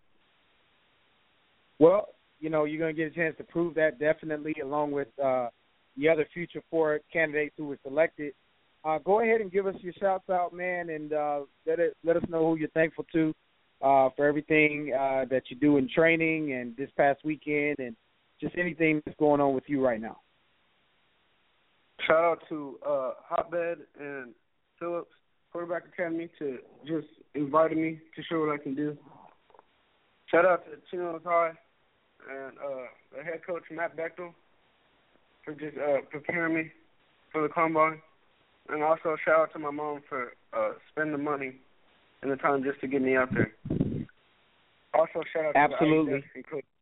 Well, you know, you're going to get a chance to prove that definitely along with uh, the other Future Four candidates who were selected. Uh, go ahead and give us your shouts out, man, and uh, let it, let us know who you're thankful to uh, for everything uh, that you do in training and this past weekend and just anything that's going on with you right now. Shout out to uh, Hotbed and Phillips Quarterback Academy to just inviting me to show what I can do. Shout out to Chino High and uh, the head coach, Matt Bechtel, for just uh, preparing me for the combine. And also shout out to my mom for uh, spending the money and the time just to get me out there. Also shout out Absolutely. to the coach.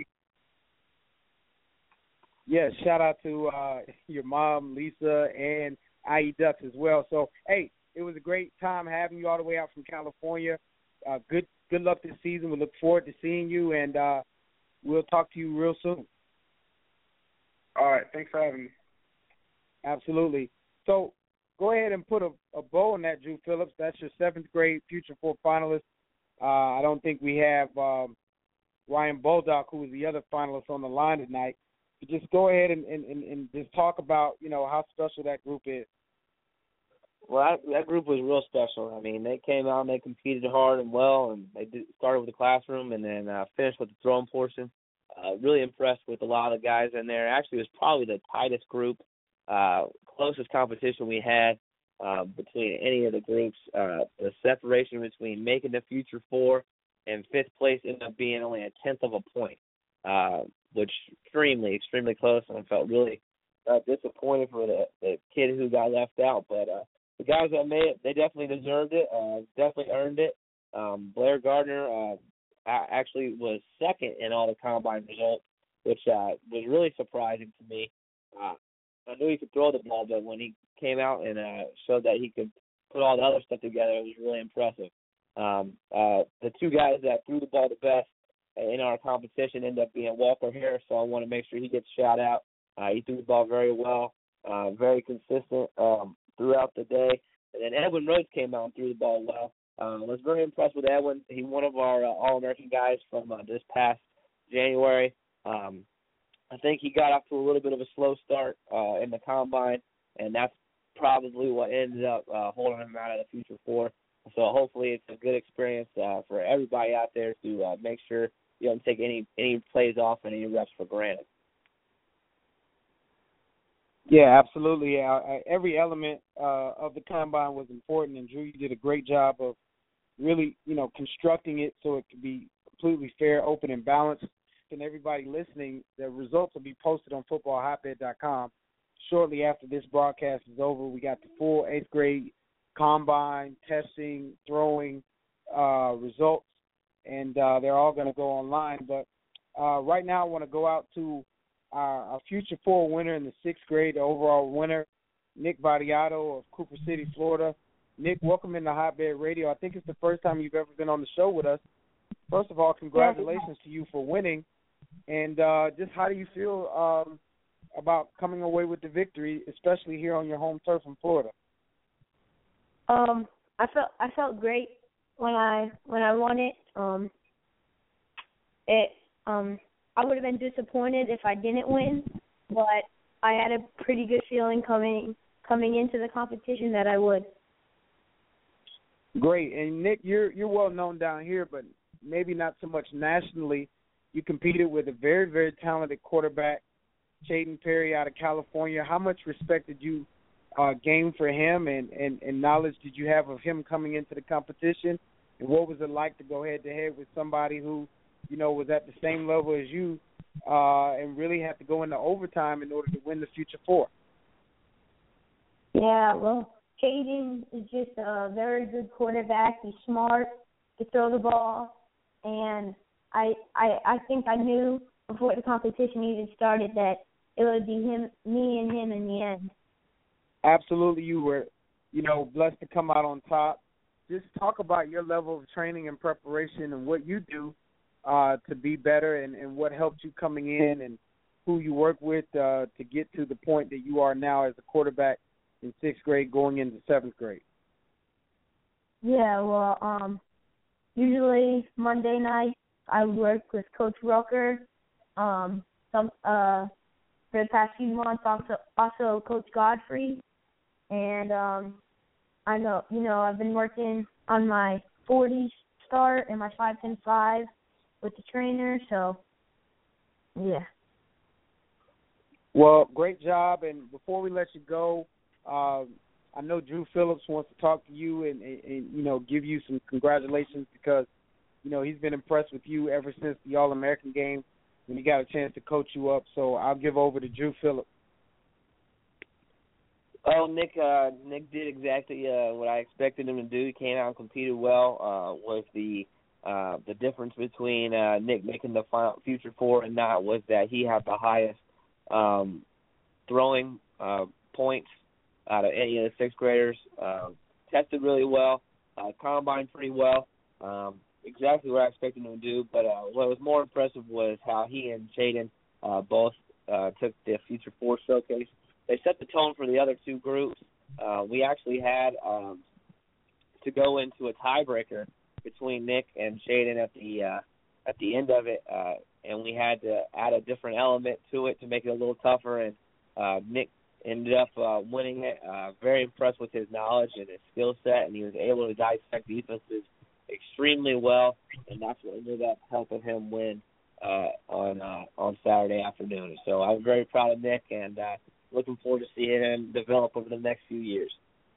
Yeah, shout out to uh, your mom, Lisa, and I E Ducks as well. So, hey, it was a great time having you all the way out from California. Uh, good good luck this season. We look forward to seeing you, and uh, we'll talk to you real soon. All right. Thanks for having me. Absolutely. So go ahead and put a, a bow on that, Drew Phillips. That's your seventh grade Future Four finalist. Uh, I don't think we have um, Ryan Boldock, who was the other finalist, on the line tonight. But just go ahead and, and, and, and just talk about, you know, how special that group is. Well, that, that group was real special. I mean, they came out and they competed hard and well, and they did, started with the classroom and then uh, finished with the throwing portion. Uh, really impressed with a lot of the guys in there. Actually, it was probably the tightest group, uh, closest competition we had uh, between any of the groups. Uh, the separation between making the Future Four and fifth place ended up being only a tenth of a point, uh, which extremely, extremely close, and I felt really uh, disappointed for the, the kid who got left out. But uh, the guys that made it, they definitely deserved it, uh, definitely earned it. Um, Blair Gardner uh, actually was second in all the combine results, which uh, was really surprising to me. Uh, I knew he could throw the ball, but when he came out and uh, showed that he could put all the other stuff together, it was really impressive. Um, uh, the two guys that threw the ball the best in our competition ended up being Walker Harris, so I want to make sure he gets a shout out. Uh, he threw the ball very well, uh, very consistent um, throughout the day. And then Edwin Rhodes came out and threw the ball well. Uh, I was very impressed with Edwin. He's one of our uh, All-American guys from uh, this past January. Um, I think he got off to a little bit of a slow start uh, in the combine, and that's probably what ended up uh, holding him out of the Future Four. So hopefully it's a good experience uh, for everybody out there to uh, make sure you don't take any, any plays off and any reps for granted. Yeah, absolutely. Uh, every element uh, of the combine was important, and Drew, you did a great job of really, you know, constructing it so it could be completely fair, open, and balanced. And everybody listening, the results will be posted on football hotbed dot com shortly after this broadcast is over. We got the full eighth grade combine, testing, throwing uh, results, and uh, they're all going to go online. But uh, right now I want to go out to our, our Future Four winner in the sixth grade, the overall winner, Nick Vadiato of Cooper City, Florida. Nick, welcome into Hotbed Radio. I think it's the first time you've ever been on the show with us. First of all, congratulations to you for winning. And uh, just how do you feel um, about coming away with the victory, especially here on your home turf in Florida? Um, I felt I felt great when I when I won it. Um, it um, I would have been disappointed if I didn't win, but I had a pretty good feeling coming coming into the competition that I would. Great. And Nick, you're you're well known down here, but maybe not so much nationally. You competed with a very, very talented quarterback, Chayton Perry out of California. How much respect did you uh, gain for him, and, and, and knowledge did you have of him coming into the competition? And what was it like to go head-to-head with somebody who, you know, was at the same level as you uh, and really had to go into overtime in order to win the Future Four? Yeah, well, Chayton is just a very good quarterback. He's smart, to throw the ball, and I, I I think I knew before the competition even started that it would be him, me and him in the end. Absolutely, you were, you know, blessed to come out on top. Just talk about your level of training and preparation and what you do uh, to be better, and, and what helped you coming in, and who you work with uh, to get to the point that you are now as a quarterback in sixth grade going into seventh grade. Yeah, well, um, usually Monday night I would work with Coach Rucker. Um, some uh, for the past few months, also also Coach Godfrey, and um, I know you know I've been working on my forty start and my five ten five with the trainer. So, yeah. Well, great job. And before we let you go, uh, I know Drew Phillips wants to talk to you and, and, and you know give you some congratulations, because you know he's been impressed with you ever since the All-American game when he got a chance to coach you up. So I'll give over to Drew Phillips. Well, Nick, uh, Nick did exactly uh, what I expected him to do. He came out and competed well. Uh, was the uh, the difference between uh, Nick making the final Future Four and not was that he had the highest um, throwing uh, points out of any of the sixth graders. Uh, tested really well, uh, combined pretty well. Um, exactly what I expected him to do. But uh, what was more impressive was how he and Chayton uh, both uh, took the Future Four showcase. They set the tone for the other two groups. Uh, we actually had um, to go into a tiebreaker between Nick and Chayton at the uh, at the end of it, uh, and we had to add a different element to it to make it a little tougher. And uh, Nick ended up uh, winning it. Uh, very impressed with his knowledge and his skill set, and he was able to dissect defenses extremely well, and that's what ended up helping him win uh, on uh, on Saturday afternoon. So I'm very proud of Nick, and uh, looking forward to seeing him develop over the next few years.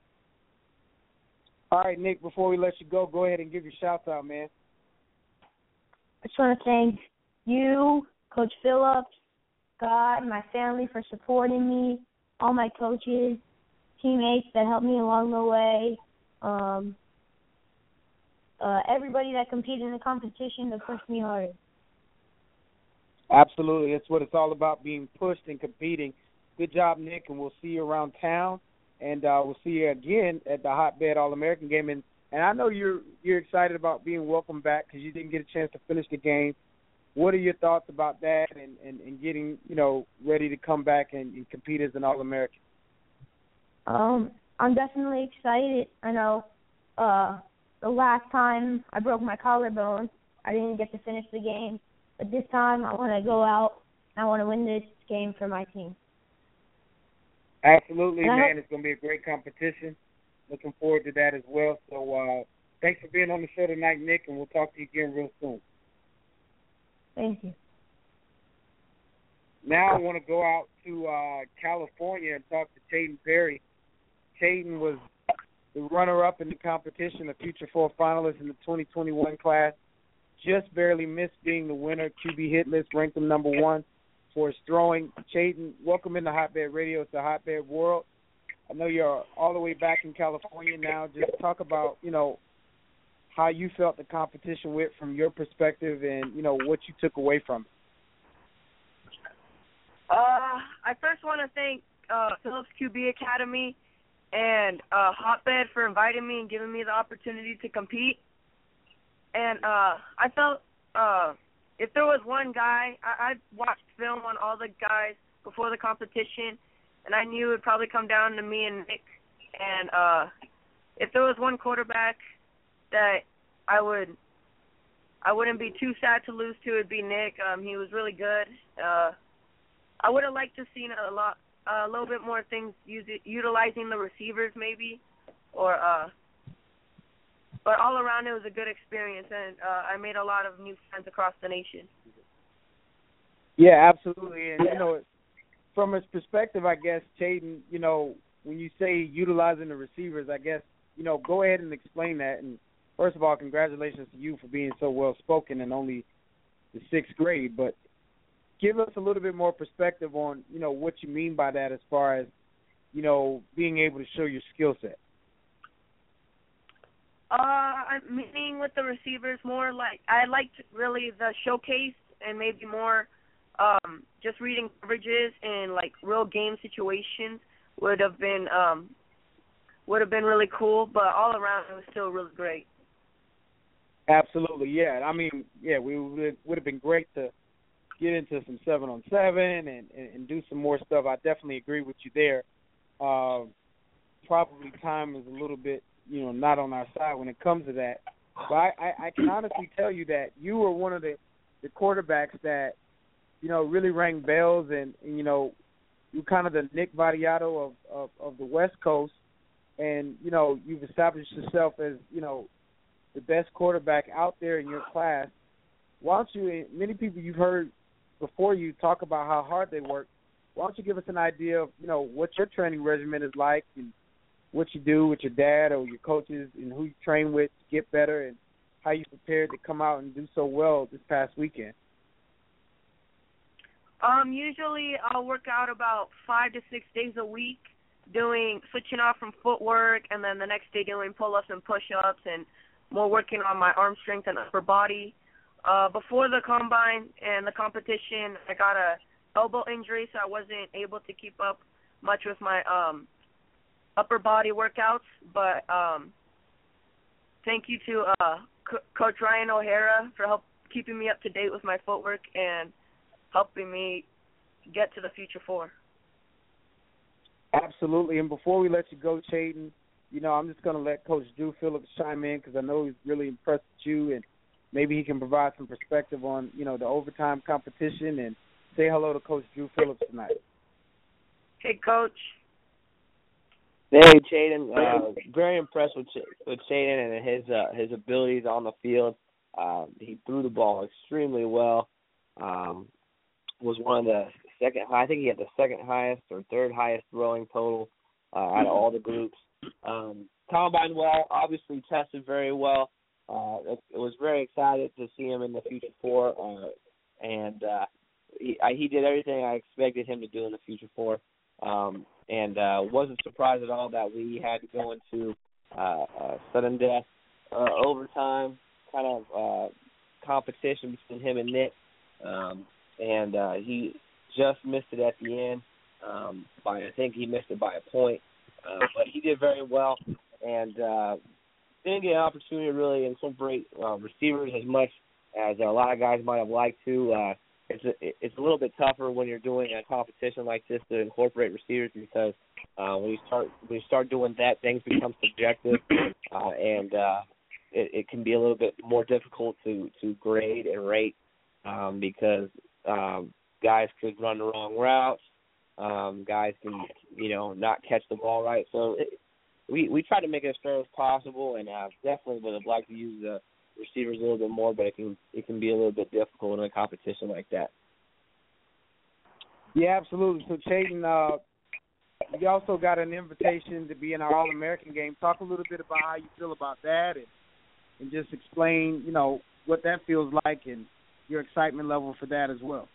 All right, Nick, before we let you go, go ahead and give your shout out, man. I just want to thank you, Coach Phillips, God, my family for supporting me, all my coaches, teammates that helped me along the way, um, uh, everybody that competed in the competition that pushed me hard. Absolutely. That's what it's all about, being pushed and competing. Good job, Nick, and we'll see you around town. And uh, we'll see you again at the Hotbed All-American game. And, and I know you're you're excited about being welcomed back because you didn't get a chance to finish the game. What are your thoughts about that and, and, and getting, you know, ready to come back and, and compete as an All-American? Um, I'm definitely excited. I know uh, the last time I broke my collarbone, I didn't get to finish the game. But this time I want to go out and I want to win this game for my team. Absolutely, man. Hope- it's going to be a great competition. Looking forward to that as well. So uh, thanks for being on the show tonight, Nick, and we'll talk to you again real soon. Thank you. Now I want to go out to uh, California and talk to Chayton Perry. Chayton was the runner-up in the competition, a Future Four finalist in the twenty twenty-one class. Just barely missed being the winner. Q B hit list ranked him number one for his throwing. Chayton, welcome into Hotbed Radio. It's the Hotbed World. I know you're all the way back in California now. Just talk about, you know, how you felt the competition went from your perspective and, you know, what you took away from it. Uh, I first want to thank uh, Phillips Q B Academy and uh, Hotbed for inviting me and giving me the opportunity to compete. And uh, I felt uh, if there was one guy, I, I watched film on all the guys before the competition, and I knew it would probably come down to me and Nick. And uh, if there was one quarterback that I would, I wouldn't be too sad to lose to, it'd be Nick. Um, he was really good. Uh, I would have liked to have seen a lot uh, a little bit more things using, utilizing the receivers maybe, or uh, but all around it was a good experience, and uh, I made a lot of new friends across the nation. Yeah, absolutely. And, you know, from his perspective, I guess, Chayton, you know, when you say utilizing the receivers, I guess, you know, go ahead and explain that. And first of all, congratulations to you for being so well-spoken in only the sixth grade. But give us a little bit more perspective on, you know, what you mean by that as far as, you know, being able to show your skill set. Uh, I'm meaning with the receivers more like I liked really the showcase and maybe more um, just reading coverages and like real game situations would have been um, would have been really cool. But all around it was still really great. Absolutely, yeah. I mean, yeah, we would would have been great to get into some seven on seven and, and, and do some more stuff. I definitely agree with you there. Uh, probably time is a little bit, you know, not on our side when it comes to that. But I, I, I can honestly tell you that you were one of the, the quarterbacks that, you know, really rang bells, and, and you know, you're kind of the Nick Vattiato of, of, of the West Coast, and, you know, you've established yourself as, you know, the best quarterback out there in your class. Why don't you, many people you've heard before you talk about how hard they work, why don't you give us an idea of, you know, what your training regimen is like and what you do with your dad or your coaches and who you train with to get better and how you prepared to come out and do so well this past weekend? Um, usually I'll work out about five to six days a week, doing switching off from footwork, and then the next day doing pull-ups and push-ups and more working on my arm strength and upper body. Uh, before the combine and the competition, I got a elbow injury, so I wasn't able to keep up much with my um, upper body workouts. But um, thank you to uh, Co- Coach Ryan O'Hara for help keeping me up to date with my footwork and helping me get to the Future Four. Absolutely. And before we let you go, Chayton, you know, I'm just going to let Coach Drew Phillips chime in because I know he's really impressed with you, and maybe he can provide some perspective on, you know, the overtime competition. And say hello to Coach Drew Phillips tonight. Hey, Coach. Hey, Chayton. Uh, very impressed with Ch- with Chayton and his uh, his abilities on the field. Uh, he threw the ball extremely well. Um, was one of the second. I think he had the second highest or third highest throwing total uh, out of all the groups. Um, combine well. Obviously tested very well. Uh, it, it was very excited to see him in the Future Four, uh, and uh, he, I, he did everything I expected him to do in the Future Four, um, and uh, wasn't surprised at all that we had to go into uh, uh, sudden death uh, overtime kind of uh, competition between him and Nick, um, and uh, he just missed it at the end. Um, by I think he missed it by a point, uh, but he did very well, and uh, didn't get an opportunity to really incorporate uh, receivers as much as a lot of guys might have liked to. Uh, it's a, it's a little bit tougher when you're doing a competition like this to incorporate receivers because uh, when you start when you start doing that, things become subjective, uh, and uh, it, it can be a little bit more difficult to, to grade and rate um, because um, guys could run the wrong routes, um, guys can you know not catch the ball right, so. It, We we try to make it as fair as possible, and uh, definitely would have liked to use the receivers a little bit more, but it can it can be a little bit difficult in a competition like that. Yeah, absolutely. So, Chayton, uh, you also got an invitation to be in our All-American game. Talk a little bit about how you feel about that, and and just explain, you know, what that feels like and your excitement level for that as well.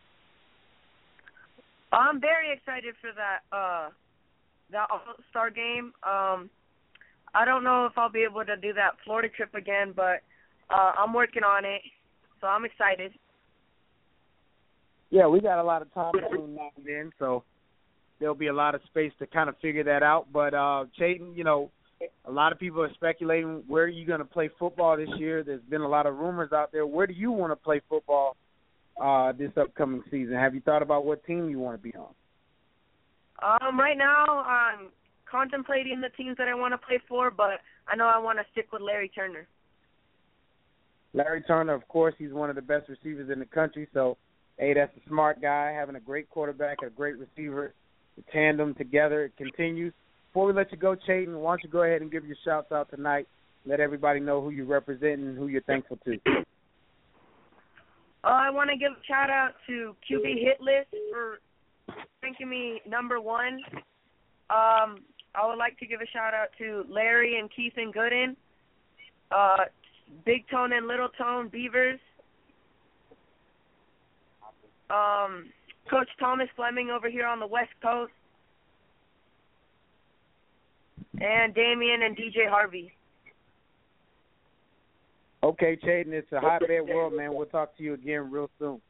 I'm very excited for that uh, that All-Star game. Um, I don't know if I'll be able to do that Florida trip again, but uh, I'm working on it, so I'm excited. Yeah, we got a lot of time between now and then, so there'll be a lot of space to kind of figure that out. But, uh, Chayton, you know, a lot of people are speculating where you're going to play football this year. There's been a lot of rumors out there. Where do you want to play football uh, this upcoming season? Have you thought about what team you want to be on? Um, right now, I'm contemplating the teams that I want to play for, but I know I want to stick with Larry Turner. Larry Turner, of course, he's one of the best receivers in the country. So, hey, that's a smart guy, having a great quarterback, a great receiver. the tandem together. It continues. Before we let you go, Chayton, why don't you go ahead and give your shouts out tonight. Let everybody know who you represent and who you're thankful to. Uh, I want to give a shout out to Q B Hit List for ranking me number one. Um, I would like to give a shout out to Larry and Keith and Gooden, uh, Big Tone and Little Tone Beavers, um, Coach Thomas Fleming over here on the West Coast, and Damian and D J Harvey. Okay, Chayton, it's a hotbed world, man. We'll talk to you again real soon.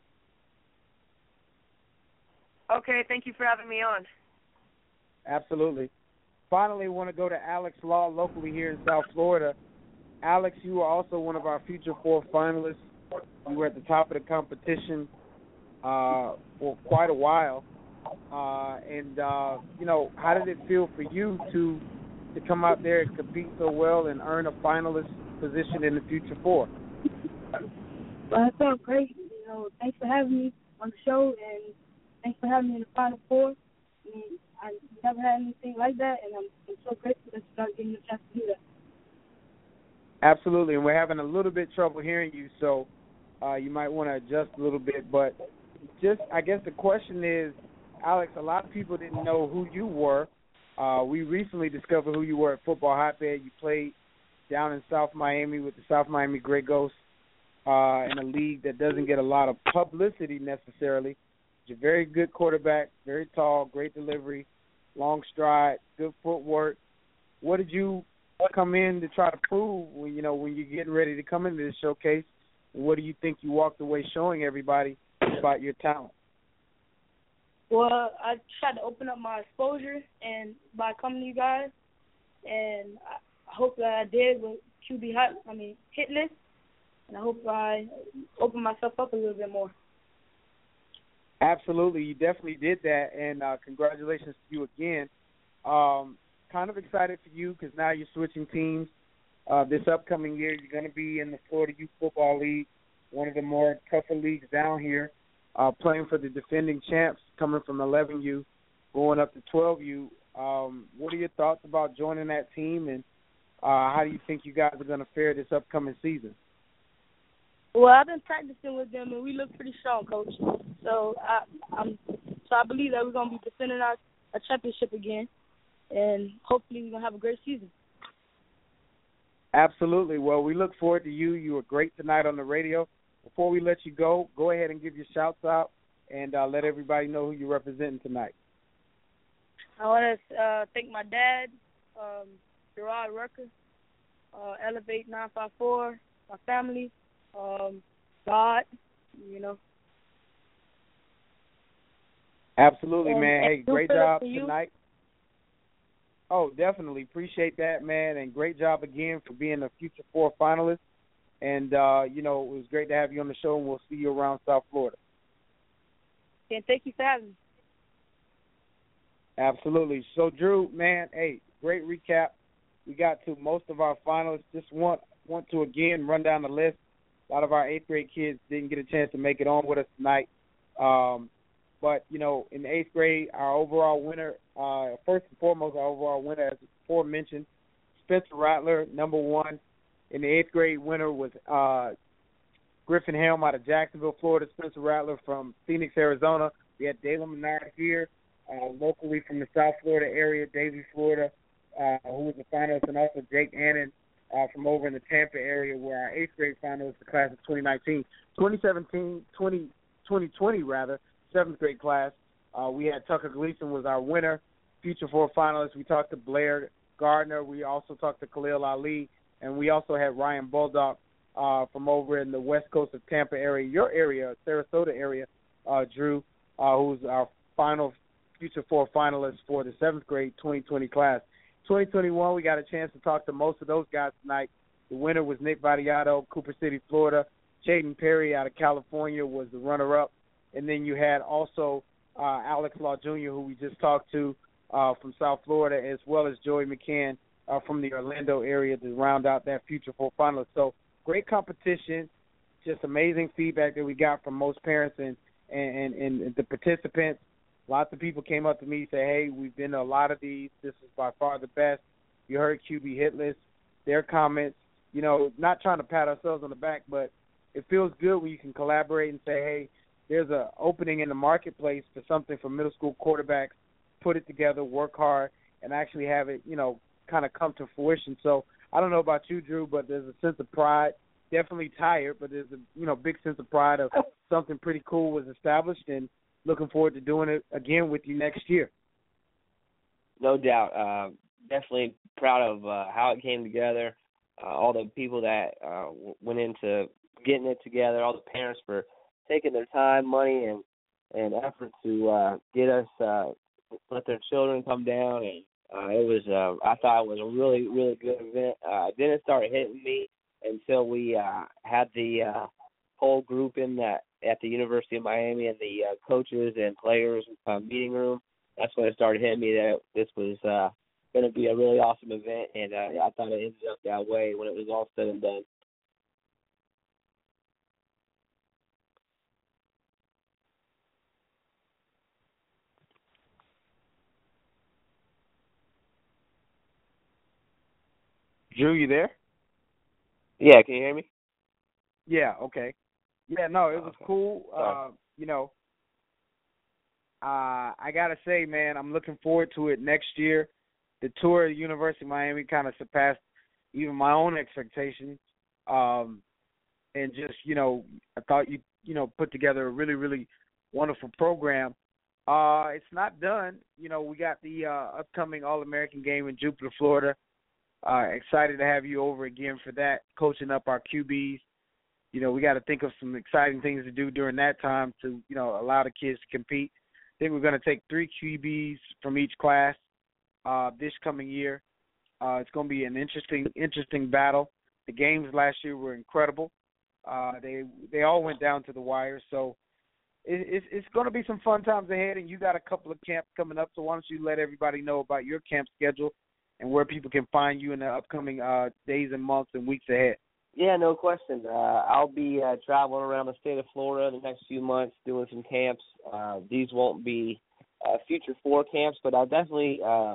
Okay, thank you for having me on. Absolutely. Finally, I want to go to Alex Law, locally here in South Florida. Alex, you are also one of our Future Four finalists. You were at the top of the competition uh, for quite a while. Uh, and, uh, you know, how did it feel for you to to come out there and compete so well and earn a finalist position in the Future Four? Well, it felt great. You know, thanks for having me on the show, and thanks for having me in the Final Four. I mean, I never had anything like that, and I'm, I'm so grateful that you started getting the chance to do that. Absolutely, and we're having a little bit trouble hearing you, so uh, you might want to adjust a little bit. But just, I guess the question is, Alex, a lot of people didn't know who you were. Uh, we recently discovered who you were at Football Hotbed. You played down in South Miami with the South Miami Grey Ghosts uh, in a league that doesn't get a lot of publicity necessarily. You're a very good quarterback, very tall, great delivery, long stride, good footwork. What did you come in to try to prove when, you know, when you're getting ready to come into this showcase? And what do you think you walked away showing everybody about your talent? Well, I tried to open up my exposure and by coming to you guys, and I hope that I did with Q B Hot, I mean, Hit List, and I hope I opened myself up a little bit more. Absolutely, you definitely did that, and uh, congratulations to you again. Um, kind of excited for you because now you're switching teams. Uh, this upcoming year, you're going to be in the Florida Youth Football League, one of the more tougher leagues down here, uh, playing for the defending champs, coming from eleven U, going up to twelve U. Um, what are your thoughts about joining that team, and uh, how do you think you guys are going to fare this upcoming season? Well, I've been practicing with them, and we look pretty strong, Coach. So I, I'm, so I believe that we're going to be defending our, our championship again, and hopefully we're going to have a great season. Absolutely. Well, we look forward to you. You were great tonight on the radio. Before we let you go, go ahead and give your shouts out and uh, let everybody know who you're representing tonight. I want to uh, thank my dad, um, Gerard Rucker, uh, Elevate nine five four, my family, um, God, you know. Absolutely, and, man. And hey, great job you. tonight. Oh, definitely. Appreciate that, man, and great job again for being a Future Four finalist. And, uh, you know, it was great to have you on the show, and we'll see you around South Florida. And thank you for having me. Absolutely. So, Drew, man, hey, great recap. We got to most of our finalists. Just want want to, again, run down the list. A lot of our eighth-grade kids didn't get a chance to make it on with us tonight. Um, but, you know, in the eighth grade, our overall winner, uh, first and foremost, our overall winner, as before mentioned, Spencer Rattler, number one. In the eighth grade, winner was uh, Griffin Helm out of Jacksonville, Florida. Spencer Rattler from Phoenix, Arizona. We had Dalen Menard here, uh, locally from the South Florida area, Davie, Florida, uh, who was a finalist, and also Jake Annan uh, from over in the Tampa area, where our eighth grade finalist, the class of twenty nineteen, twenty seventeen, twenty, twenty twenty rather, seventh grade class. Uh, we had Tucker Gleason was our winner, Future Four finalist. We talked to Blair Gardner. We also talked to Khalil Ali. And we also had Ryan Baldock uh, from over in the west coast of Tampa area, your area, Sarasota area, uh, Drew, uh, who's our final Future Four finalist for the seventh grade twenty twenty class. twenty twenty-one, we got a chance to talk to most of those guys tonight. The winner was Nick Vadiato, Cooper City, Florida. Jaden Perry out of California was the runner-up. And then you had also uh, Alex Law Junior, who we just talked to uh, from South Florida, as well as Joey McCann Uh, from the Orlando area to round out that Future Four finalists. So great competition, just amazing feedback that we got from most parents and, and, and, and the participants. Lots of people came up to me and said, hey, we've been to a lot of these. This is by far the best. You heard Q B Hitless, their comments. You know, not trying to pat ourselves on the back, but it feels good when you can collaborate and say, hey, there's an opening in the marketplace for something for middle school quarterbacks, put it together, work hard, and actually have it, you know, kind of come to fruition. So I don't know about you, Drew, but there's a sense of pride. Definitely tired, but there's a, you know, big sense of pride of something pretty cool was established, and looking forward to doing it again with you next year. No doubt. Uh, definitely proud of uh, how it came together, uh, all the people that uh, w- went into getting it together, all the parents for taking their time, money, and, and effort to uh, get us, uh, let their children come down. And uh, it was, uh, I thought it was a really, really good event. Uh, it didn't start hitting me until we uh, had the uh, whole group in that at the University of Miami and the uh, coaches and players uh, meeting room. That's when it started hitting me that this was uh, going to be a really awesome event, and uh, I thought it ended up that way when it was all said and done. Drew, you there? Yeah, can you hear me? Yeah, okay. Yeah, no, it was okay. cool. Uh, you know, uh, I got to say, man, I'm looking forward to it next year. The tour at the University of Miami kind of surpassed even my own expectations. Um, and just, you know, I thought you, you know, put together a really, really wonderful program. Uh, it's not done. You know, we got the uh, upcoming All-American game in Jupiter, Florida. Uh, excited to have you over again for that, coaching up our Q Bs. You know, we got to think of some exciting things to do during that time to, you know, allow the kids to compete. I think we're going to take three Q Bs from each class uh, this coming year. Uh, it's going to be an interesting, interesting battle. The games last year were incredible. Uh, they they all went down to the wire. So it, it's it's going to be some fun times ahead. And you got a couple of camps coming up. So why don't you let everybody know about your camp schedule and where people can find you in the upcoming uh, days and months and weeks ahead. Yeah, no question. Uh, I'll be uh, traveling around the state of Florida the next few months doing some camps. Uh, these won't be uh, future four camps, but I'll definitely uh,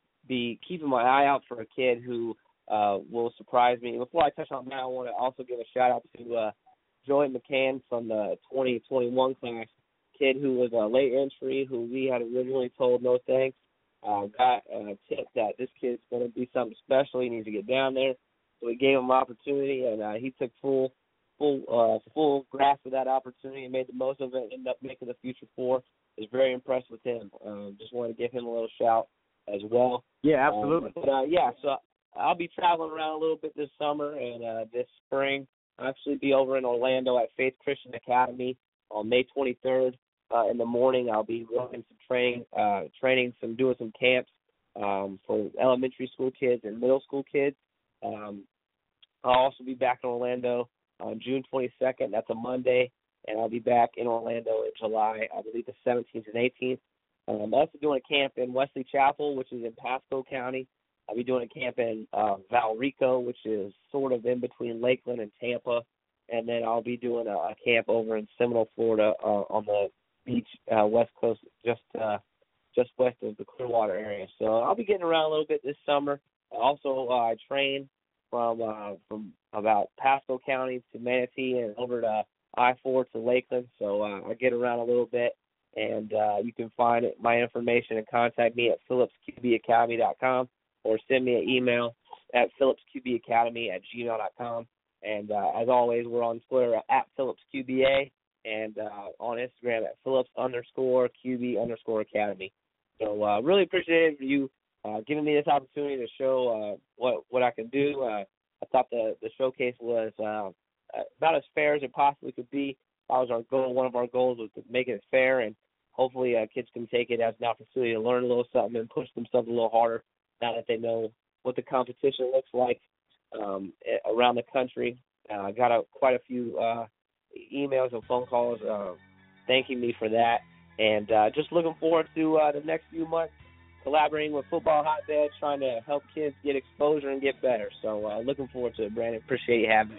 be keeping my eye out for a kid who uh, will surprise me. Before I touch on that, I want to also give a shout-out to uh, Joey McCann from the twenty twenty-one class, kid who was a late entry, who we had originally told no thanks. Uh, got a tip that this kid's going to be something special. He needs to get down there. So we gave him an opportunity, and uh, he took full full uh, full grasp of that opportunity and made the most of it, ended up making the Future Four. I was very impressed with him. Um, just wanted to give him a little shout as well. Yeah, absolutely. Um, but, uh, yeah, so I'll be traveling around a little bit this summer and uh, this spring. I'll actually be over in Orlando at Faith Christian Academy on May twenty-third. Uh, in the morning, I'll be running some training, uh, training, some doing some camps um, for elementary school kids and middle school kids. Um, I'll also be back in Orlando on June twenty-second. That's a Monday, and I'll be back in Orlando in July, I believe the seventeenth and eighteenth. Um, I'm also doing a camp in Wesley Chapel, which is in Pasco County. I'll be doing a camp in uh, Valrico, which is sort of in between Lakeland and Tampa. And then I'll be doing a, a camp over in Seminole, Florida, uh, on the beach, uh, west coast, just uh, just west of the Clearwater area. So I'll be getting around a little bit this summer. Also, uh, I train from uh, from about Pasco County to Manatee and over to I four to Lakeland. So uh, I get around a little bit, and uh, you can find it, my information and contact me at phillips q b academy dot com or send me an email at phillips q b academy at gmail dot com. And uh, as always, we're on Twitter at phillips q b a and uh, on Instagram at phillips underscore qb underscore academy. So uh, really appreciate you uh, giving me this opportunity to show uh, what what I can do. Uh, I thought the, the showcase was uh, about as fair as it possibly could be. That was our goal. One of our goals was to make it fair, and hopefully uh, kids can take it as an opportunity to learn a little something and push themselves a little harder now that they know what the competition looks like um, around the country. Uh, I got a, quite a few uh, emails and phone calls uh, thanking me for that, and uh, just looking forward to uh, the next few months collaborating with Football Hotbed, trying to help kids get exposure and get better. So uh, looking forward to it, Brandon. Appreciate you having me.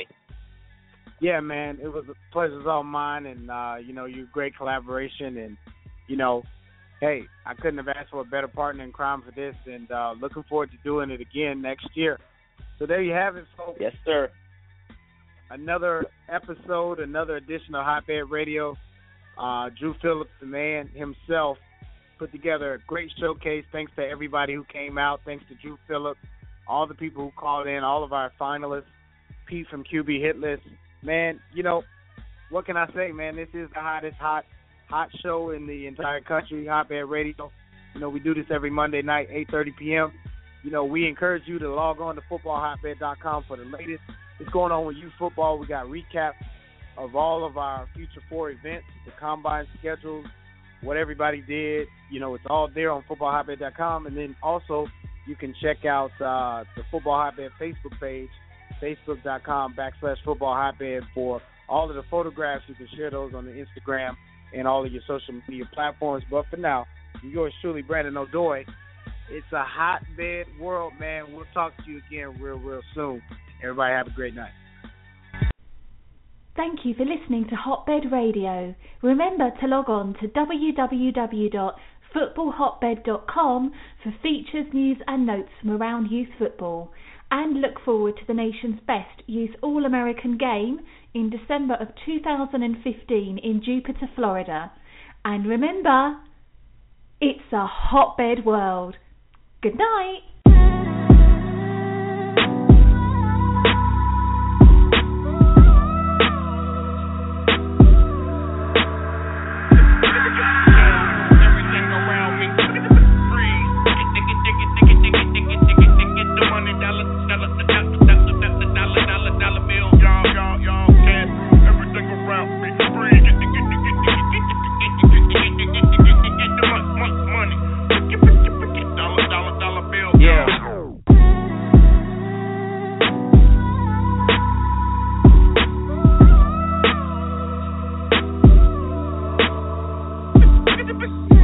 Yeah, man, it was a pleasure's all mine, and, uh, you know, you're great collaboration, and, you know, Hey, I couldn't have asked for a better partner in crime for this, and uh, looking forward to doing it again next year. So there you have it, folks. Yes, sir. Another episode, another edition of Hotbed Radio. Uh, Drew Phillips, the man himself, put together a great showcase. Thanks to everybody who came out. Thanks to Drew Phillips, all the people who called in, all of our finalists, Pete from Q B Hit List. Man, you know, what can I say, man? This is the hottest, hot, hot show in the entire country, Hotbed Radio. You know, we do this every Monday night, eight thirty p.m. You know, we encourage you to log on to football hotbed dot com for the latest. What's going on with youth football? We got recaps of all of our Future Four events, the combine schedules, what everybody did. You know, it's all there on football hotbed dot com. And then also you can check out uh, the Football Hotbed Facebook page, facebook dot com backslash football hotbed for all of the photographs. You can share those on the Instagram and all of your social media platforms. But for now, yours truly, Brandon O'Doy. It's a hotbed world, man. We'll talk to you again real, real soon. Everybody have a great night. Thank you for listening to Hotbed Radio. Remember to log on to w w w dot football hotbed dot com for features, news and notes from around youth football. And look forward to the nation's best youth All-American game in December of two thousand fifteen in Jupiter, Florida. And remember, it's a hotbed world. Good night. Get the